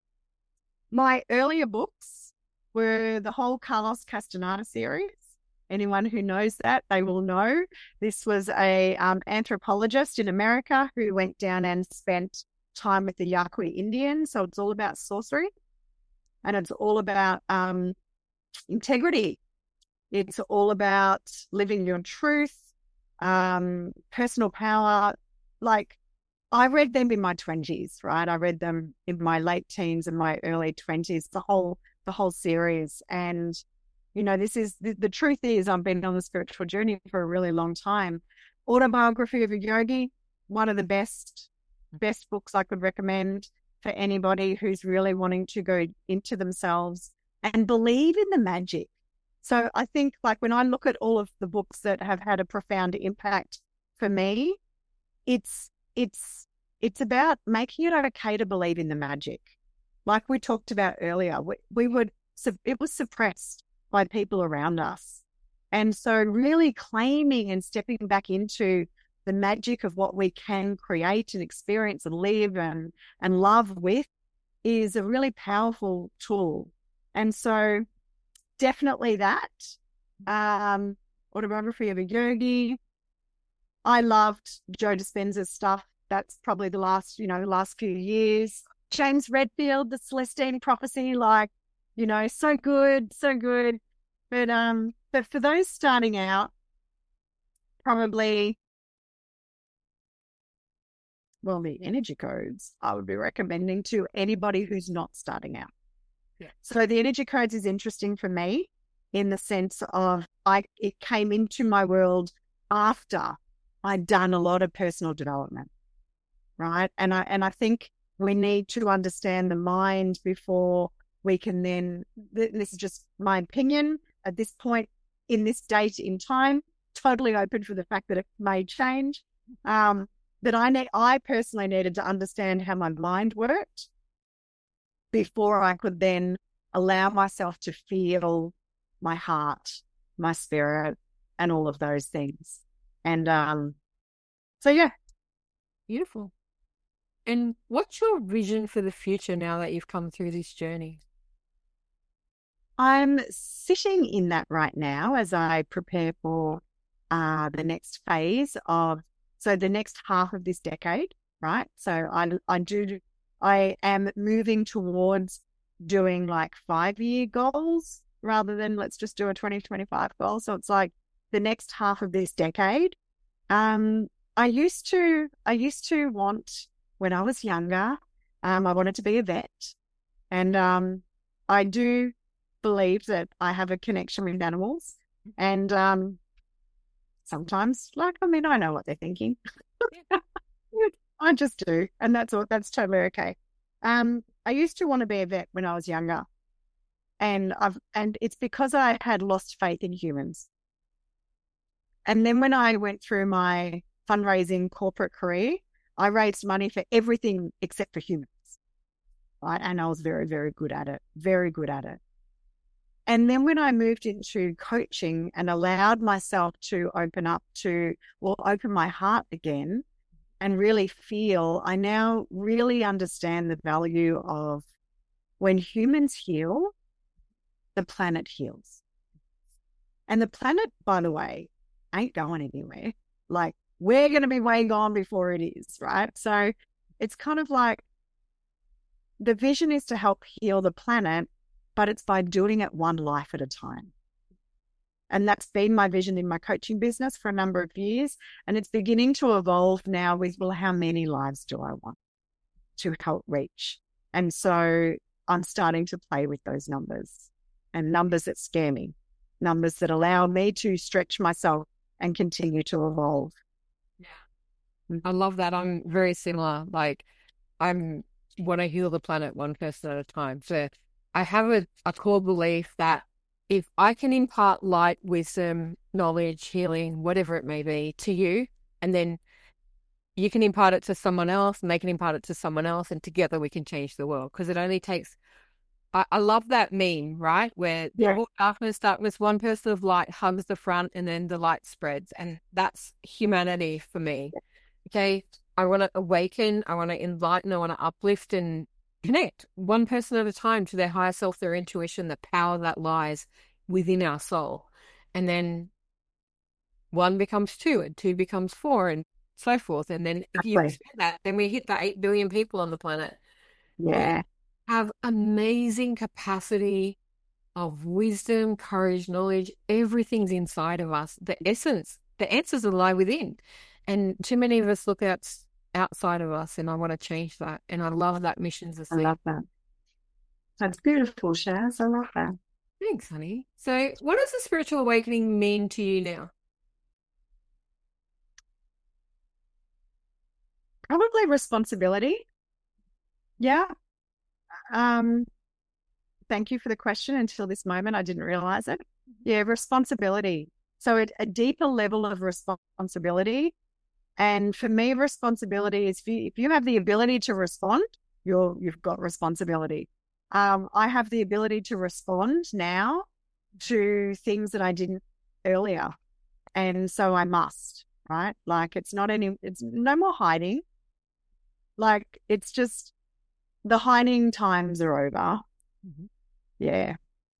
my earlier books were the whole Carlos Castaneda series. Anyone who knows that, they will know. This was a um, anthropologist in America who went down and spent time with the Yaqui Indians. So it's all about sorcery, and it's all about um, integrity. It's all about living your truth, um, personal power. Like, I read them in my twenties, right? I read them in my late teens and my early twenties, the whole the whole series. And you know, this is the, the truth is I've been on the spiritual journey for a really long time. Autobiography of a Yogi, one of the best, best books I could recommend for anybody who's really wanting to go into themselves and believe in the magic. So I think like when I look at all of the books that have had a profound impact for me, it's, it's, it's about making it okay to believe in the magic. Like we talked about earlier, we, we would, it was suppressed by people around us. And so really claiming and stepping back into the magic of what we can create and experience and live and, and love with is a really powerful tool. And so definitely that. Um, Autobiography of a Yogi. I loved Joe Dispenza's stuff. That's probably the last, you know, the last few years. James Redfield, The Celestine Prophecy, like, you know, so good, so good. But um, but for those starting out, probably, well, the energy codes I would be recommending to anybody who's not starting out. Yeah. So the energy codes is interesting for me in the sense of I it came into my world after I'd done a lot of personal development, right? And I and I think we need to understand the mind before we can then, this is just my opinion at this point in this date in time, totally open for the fact that it may change. Um, that I need, I personally needed to understand how my mind worked before I could then allow myself to feel my heart, my spirit, and all of those things. And um, so, yeah. Beautiful. And what's your vision for the future now that you've come through this journey? I'm sitting in that right now as I prepare for uh, the next phase of, so the next half of this decade, right? So I, I do, I am moving towards doing like five-year goals rather than let's just do a twenty twenty-five goal. So it's like the next half of this decade. Um, I used to, I used to want, when I was younger, um, I wanted to be a vet. And um, I do believe that I have a connection with animals. And um, sometimes. Like, I mean, I know what they're thinking. I just do. And that's all, that's totally okay. Um, I used to want to be a vet when I was younger. And I've, and it's because I had lost faith in humans. And then when I went through my fundraising corporate career, I raised money for everything except for humans. Right. And I was very, very good at it, very good at it. And then when I moved into coaching and allowed myself to open up to, well, open my heart again and really feel, I now really understand the value of when humans heal, the planet heals. And the planet, by the way, ain't going anywhere. Like, we're going to be way gone before it is, right? So it's kind of like the vision is to help heal the planet, but it's by doing it one life at a time. And that's been my vision in my coaching business for a number of years. And it's beginning to evolve now with, well, how many lives do I want to help reach? And so I'm starting to play with those numbers, and numbers that scare me, numbers that allow me to stretch myself and continue to evolve. Yeah. I love that. I'm very similar. Like, I'm want to heal the planet one person at a time. So I have a, a core belief that if I can impart light, wisdom, knowledge, healing, whatever it may be to you, and then you can impart it to someone else and they can impart it to someone else, and together we can change the world. Because it only takes, I, I love that meme, right? Where Yeah. all darkness, darkness, one person of light hugs the front and then the light spreads. And that's humanity for me. Okay. I want to awaken. I want to enlighten. I want to uplift and connect one person at a time to their higher self, their intuition, the power that lies within our soul. And then one becomes two and two becomes four and so forth. And then if you expand that, then we hit the eight billion people on the planet. Yeah. We have amazing capacity of wisdom, courage, knowledge. Everything's inside of us. The essence, the answers lie within. And too many of us look out, outside of us, and I want to change that. And I love that mission's a I love that. That's beautiful, Shaz. I love that. Thanks, honey. So what does the spiritual awakening mean to you now? Probably responsibility. Yeah. Um, thank you for the question. Until this moment, I didn't realize it. Yeah, responsibility. So it, a deeper level of responsibility. And for me, responsibility is if you, if you have the ability to respond, you're, you've got responsibility. Um, I have the ability to respond now to things that I didn't earlier. And so I must, right? Like, it's not any, it's no more hiding. Like, it's just the hiding times are over. Mm-hmm. Yeah.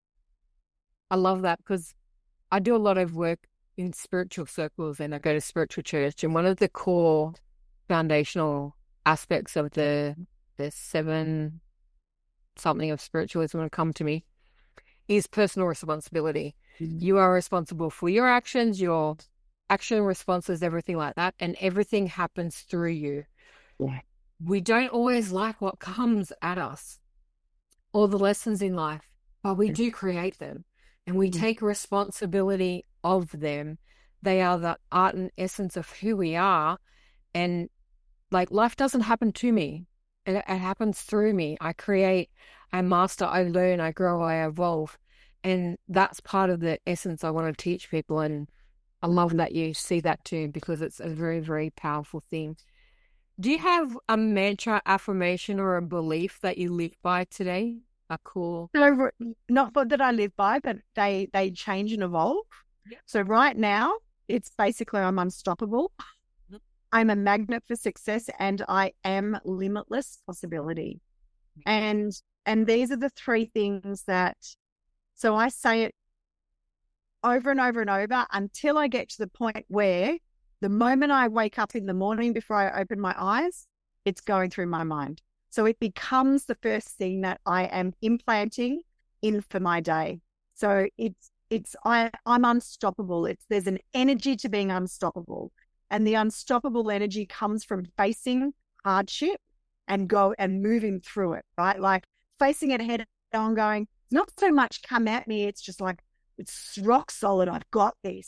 I love that because I do a lot of work in spiritual circles and I go to spiritual church, and one of the core foundational aspects of the the seven something of spiritualism when it comes to me is personal responsibility. Mm-hmm. You are responsible for your actions, your action responses, everything like that, and everything happens through you. Yeah. We don't always like what comes at us or the lessons in life, but we do create them and we take responsibility of them. They are the art and essence of who we are. And like, life doesn't happen to me. It, it happens through me. I create, I master, I learn, I grow, I evolve. And that's part of the essence I want to teach people. And I love that you see that too, because it's a very, very powerful thing. Do you have a mantra, affirmation, or a belief that you live by today? A cool. No, not that I live by, but they they change and evolve. Yep. So right now, it's basically I'm unstoppable. Yep. I'm a magnet for success, and I am limitless possibility. Yep. And and these are the three things that. So I say it over and over and over until I get to the point where the moment I wake up in the morning before I open my eyes, it's going through my mind. So it becomes the first thing that I am implanting in for my day. So it's, it's, I, I'm unstoppable. It's, there's an energy to being unstoppable. And the unstoppable energy comes from facing hardship and go and moving through it, right? Like facing it head on, going, not so much come at me. It's just like, it's rock solid. I've got this.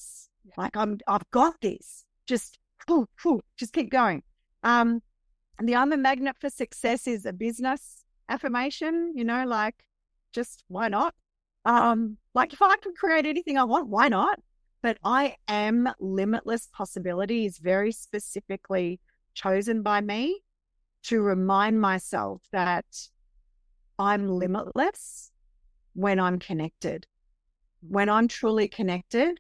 Yeah. Like I'm, I've got this. Just, whew, whew, just keep going. Um, and the I'm a magnet for success is a business affirmation, you know, like just why not? Um, like if I can create anything I want, why not? But I am limitless possibility is very specifically chosen by me to remind myself that I'm limitless when I'm connected. When I'm truly connected,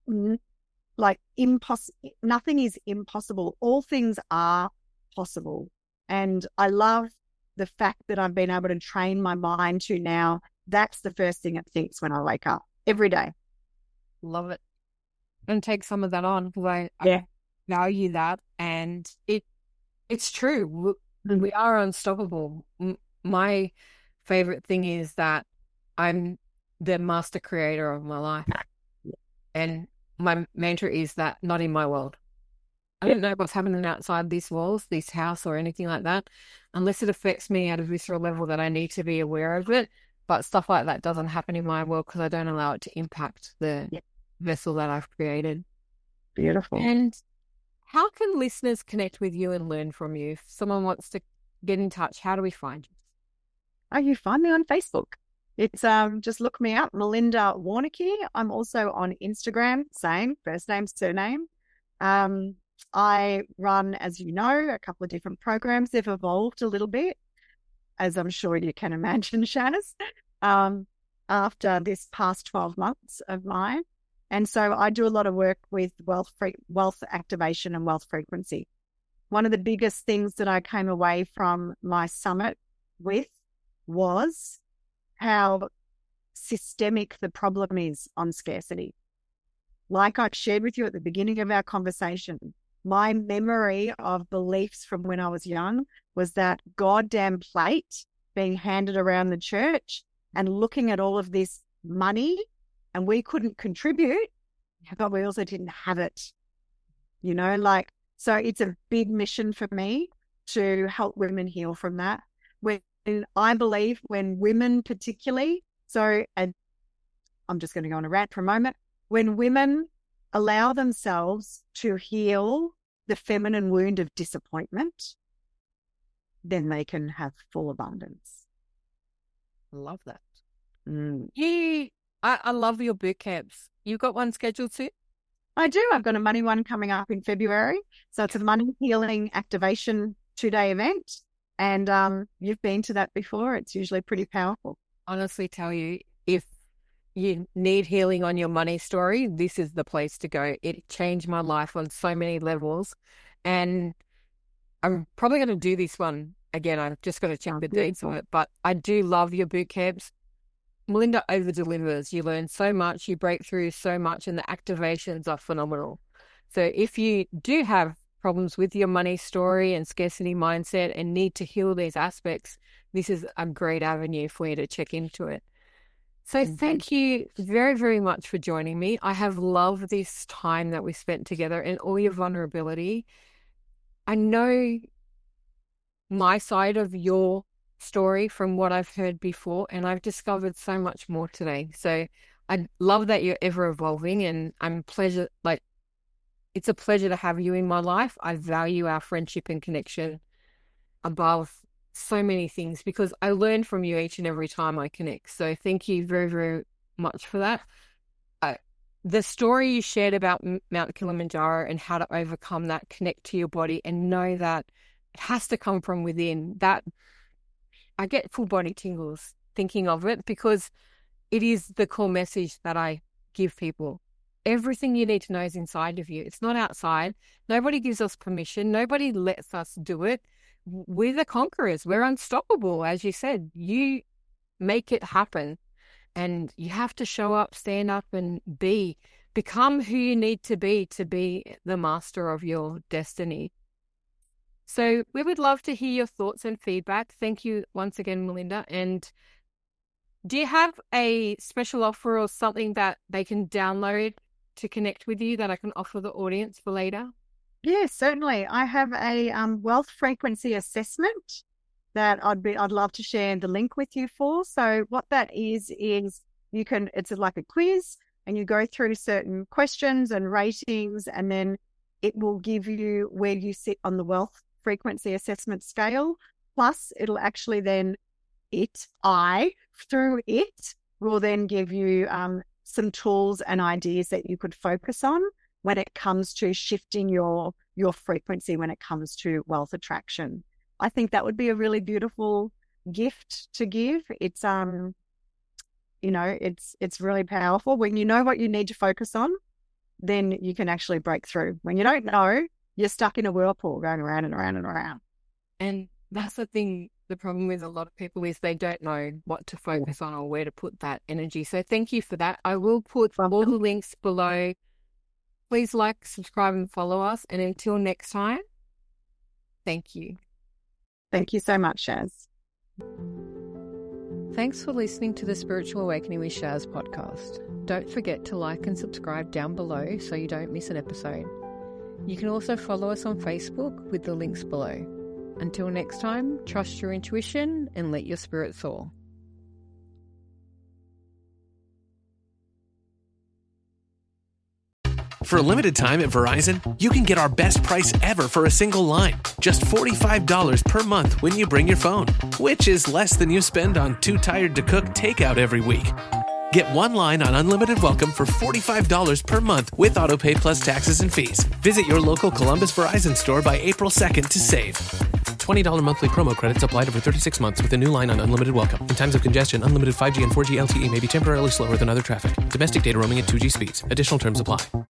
like impossible, nothing is impossible. All things are possible. And I love the fact that I've been able to train my mind to now, that's the first thing it thinks when I wake up every day. Love it. And take some of that on because I, Yeah. I value that. And it it's true. We, we are unstoppable. M- my favorite thing is that I'm the master creator of my life. And my mantra is that not in my world. I don't know what's happening outside these walls, this house, or anything like that, unless it affects me at a visceral level that I need to be aware of it. But stuff like that doesn't happen in my world because I don't allow it to impact the Yeah. vessel that I've created. Beautiful. And how can listeners connect with you and learn from you? If someone wants to get in touch, how do we find you? Oh, you find me on Facebook. It's um just look me up, Melinda Warneke. I'm also on Instagram, same first name, surname. Um, I run, as you know, a couple of different programs. They've evolved a little bit, as I'm sure you can imagine, Shaz, um, after this past twelve months of mine. And so I do a lot of work with wealth, fre- wealth activation and wealth frequency. One of the biggest things that I came away from my summit with was how systemic the problem is on scarcity. Like I shared with you at the beginning of our conversation, my memory of beliefs from when I was young was that goddamn plate being handed around the church and looking at all of this money, and we couldn't contribute, but we also didn't have it. You know, like, so it's a big mission for me to help women heal from that. When I believe when women particularly, so and I'm just going to go on a rant for a moment, when women allow themselves to heal the feminine wound of disappointment, then they can have full abundance. Love that. Mm. You, I, I love your boot camps. You've got one scheduled soon? I do. I've got a money one coming up in February. So it's a money healing activation two-day event. And um, you've been to that before. It's usually pretty powerful. Honestly tell you, if you need healing on your money story, this is the place to go. It changed my life on so many levels. And I'm probably going to do this one again. I've just got to check the dates on it. But I do love your boot camps. Melinda over delivers. You learn so much, you break through so much, and the activations are phenomenal. So if you do have problems with your money story and scarcity mindset and need to heal these aspects, this is a great avenue for you to check into it. So thank you very, very much for joining me. I have loved this time that we spent together and all your vulnerability. I know my side of your story from what I've heard before, and I've discovered so much more today. So I love that you're ever evolving, and I'm pleasure like it's a pleasure to have you in my life. I value our friendship and connection above so many things because I learn from you each and every time I connect. So thank you very, very much for that. Uh, the story you shared about Mount Kilimanjaro and how to overcome that, connect to your body, and know that it has to come from within. That I get full body tingles thinking of it because it is the core message that I give people. Everything you need to know is inside of you. It's not outside. Nobody gives us permission. Nobody lets us do it. We're the conquerors. We're unstoppable. As you said, you make it happen, and you have to show up, stand up, and be, become who you need to be to be the master of your destiny. So we would love to hear your thoughts and feedback. Thank you once again, Melinda. And do you have a special offer or something that they can download to connect with you that I can offer the audience for later? Yes, certainly. I have a um, wealth frequency assessment that I'd be I'd love to share the link with you for. So what that is is you can it's like a quiz, and you go through certain questions and ratings, and then it will give you where you sit on the wealth frequency assessment scale. Plus, it'll actually then, it, I, through it, will then give you um, some tools and ideas that you could focus on when it comes to shifting your, your frequency when it comes to wealth attraction. I think that would be a really beautiful gift to give. It's, um, you know, it's, it's really powerful. When you know what you need to focus on, then you can actually break through. When you don't know, you're stuck in a whirlpool going around and around and around. And that's the thing, the problem with a lot of people is they don't know what to focus on or where to put that energy. So thank you for that. I will put all the links below. Please like, subscribe, and follow us. And until next time, thank you. Thank you so much, Shaz. Thanks for listening to the Spiritual Awakening with Shaz podcast. Don't forget to like and subscribe down below so you don't miss an episode. You can also follow us on Facebook with the links below. Until next time, trust your intuition and let your spirit soar. For a limited time at Verizon, you can get our best price ever for a single line. Just forty-five dollars per month when you bring your phone, which is less than you spend on Too Tired to Cook takeout every week. Get one line on Unlimited Welcome for forty-five dollars per month with autopay plus taxes and fees. Visit your local Columbus Verizon store by April second to save. twenty dollars monthly promo credits applied over thirty-six months with a new line on Unlimited Welcome. In times of congestion, unlimited five G and four G L T E may be temporarily slower than other traffic. Domestic data roaming at two G speeds. Additional terms apply.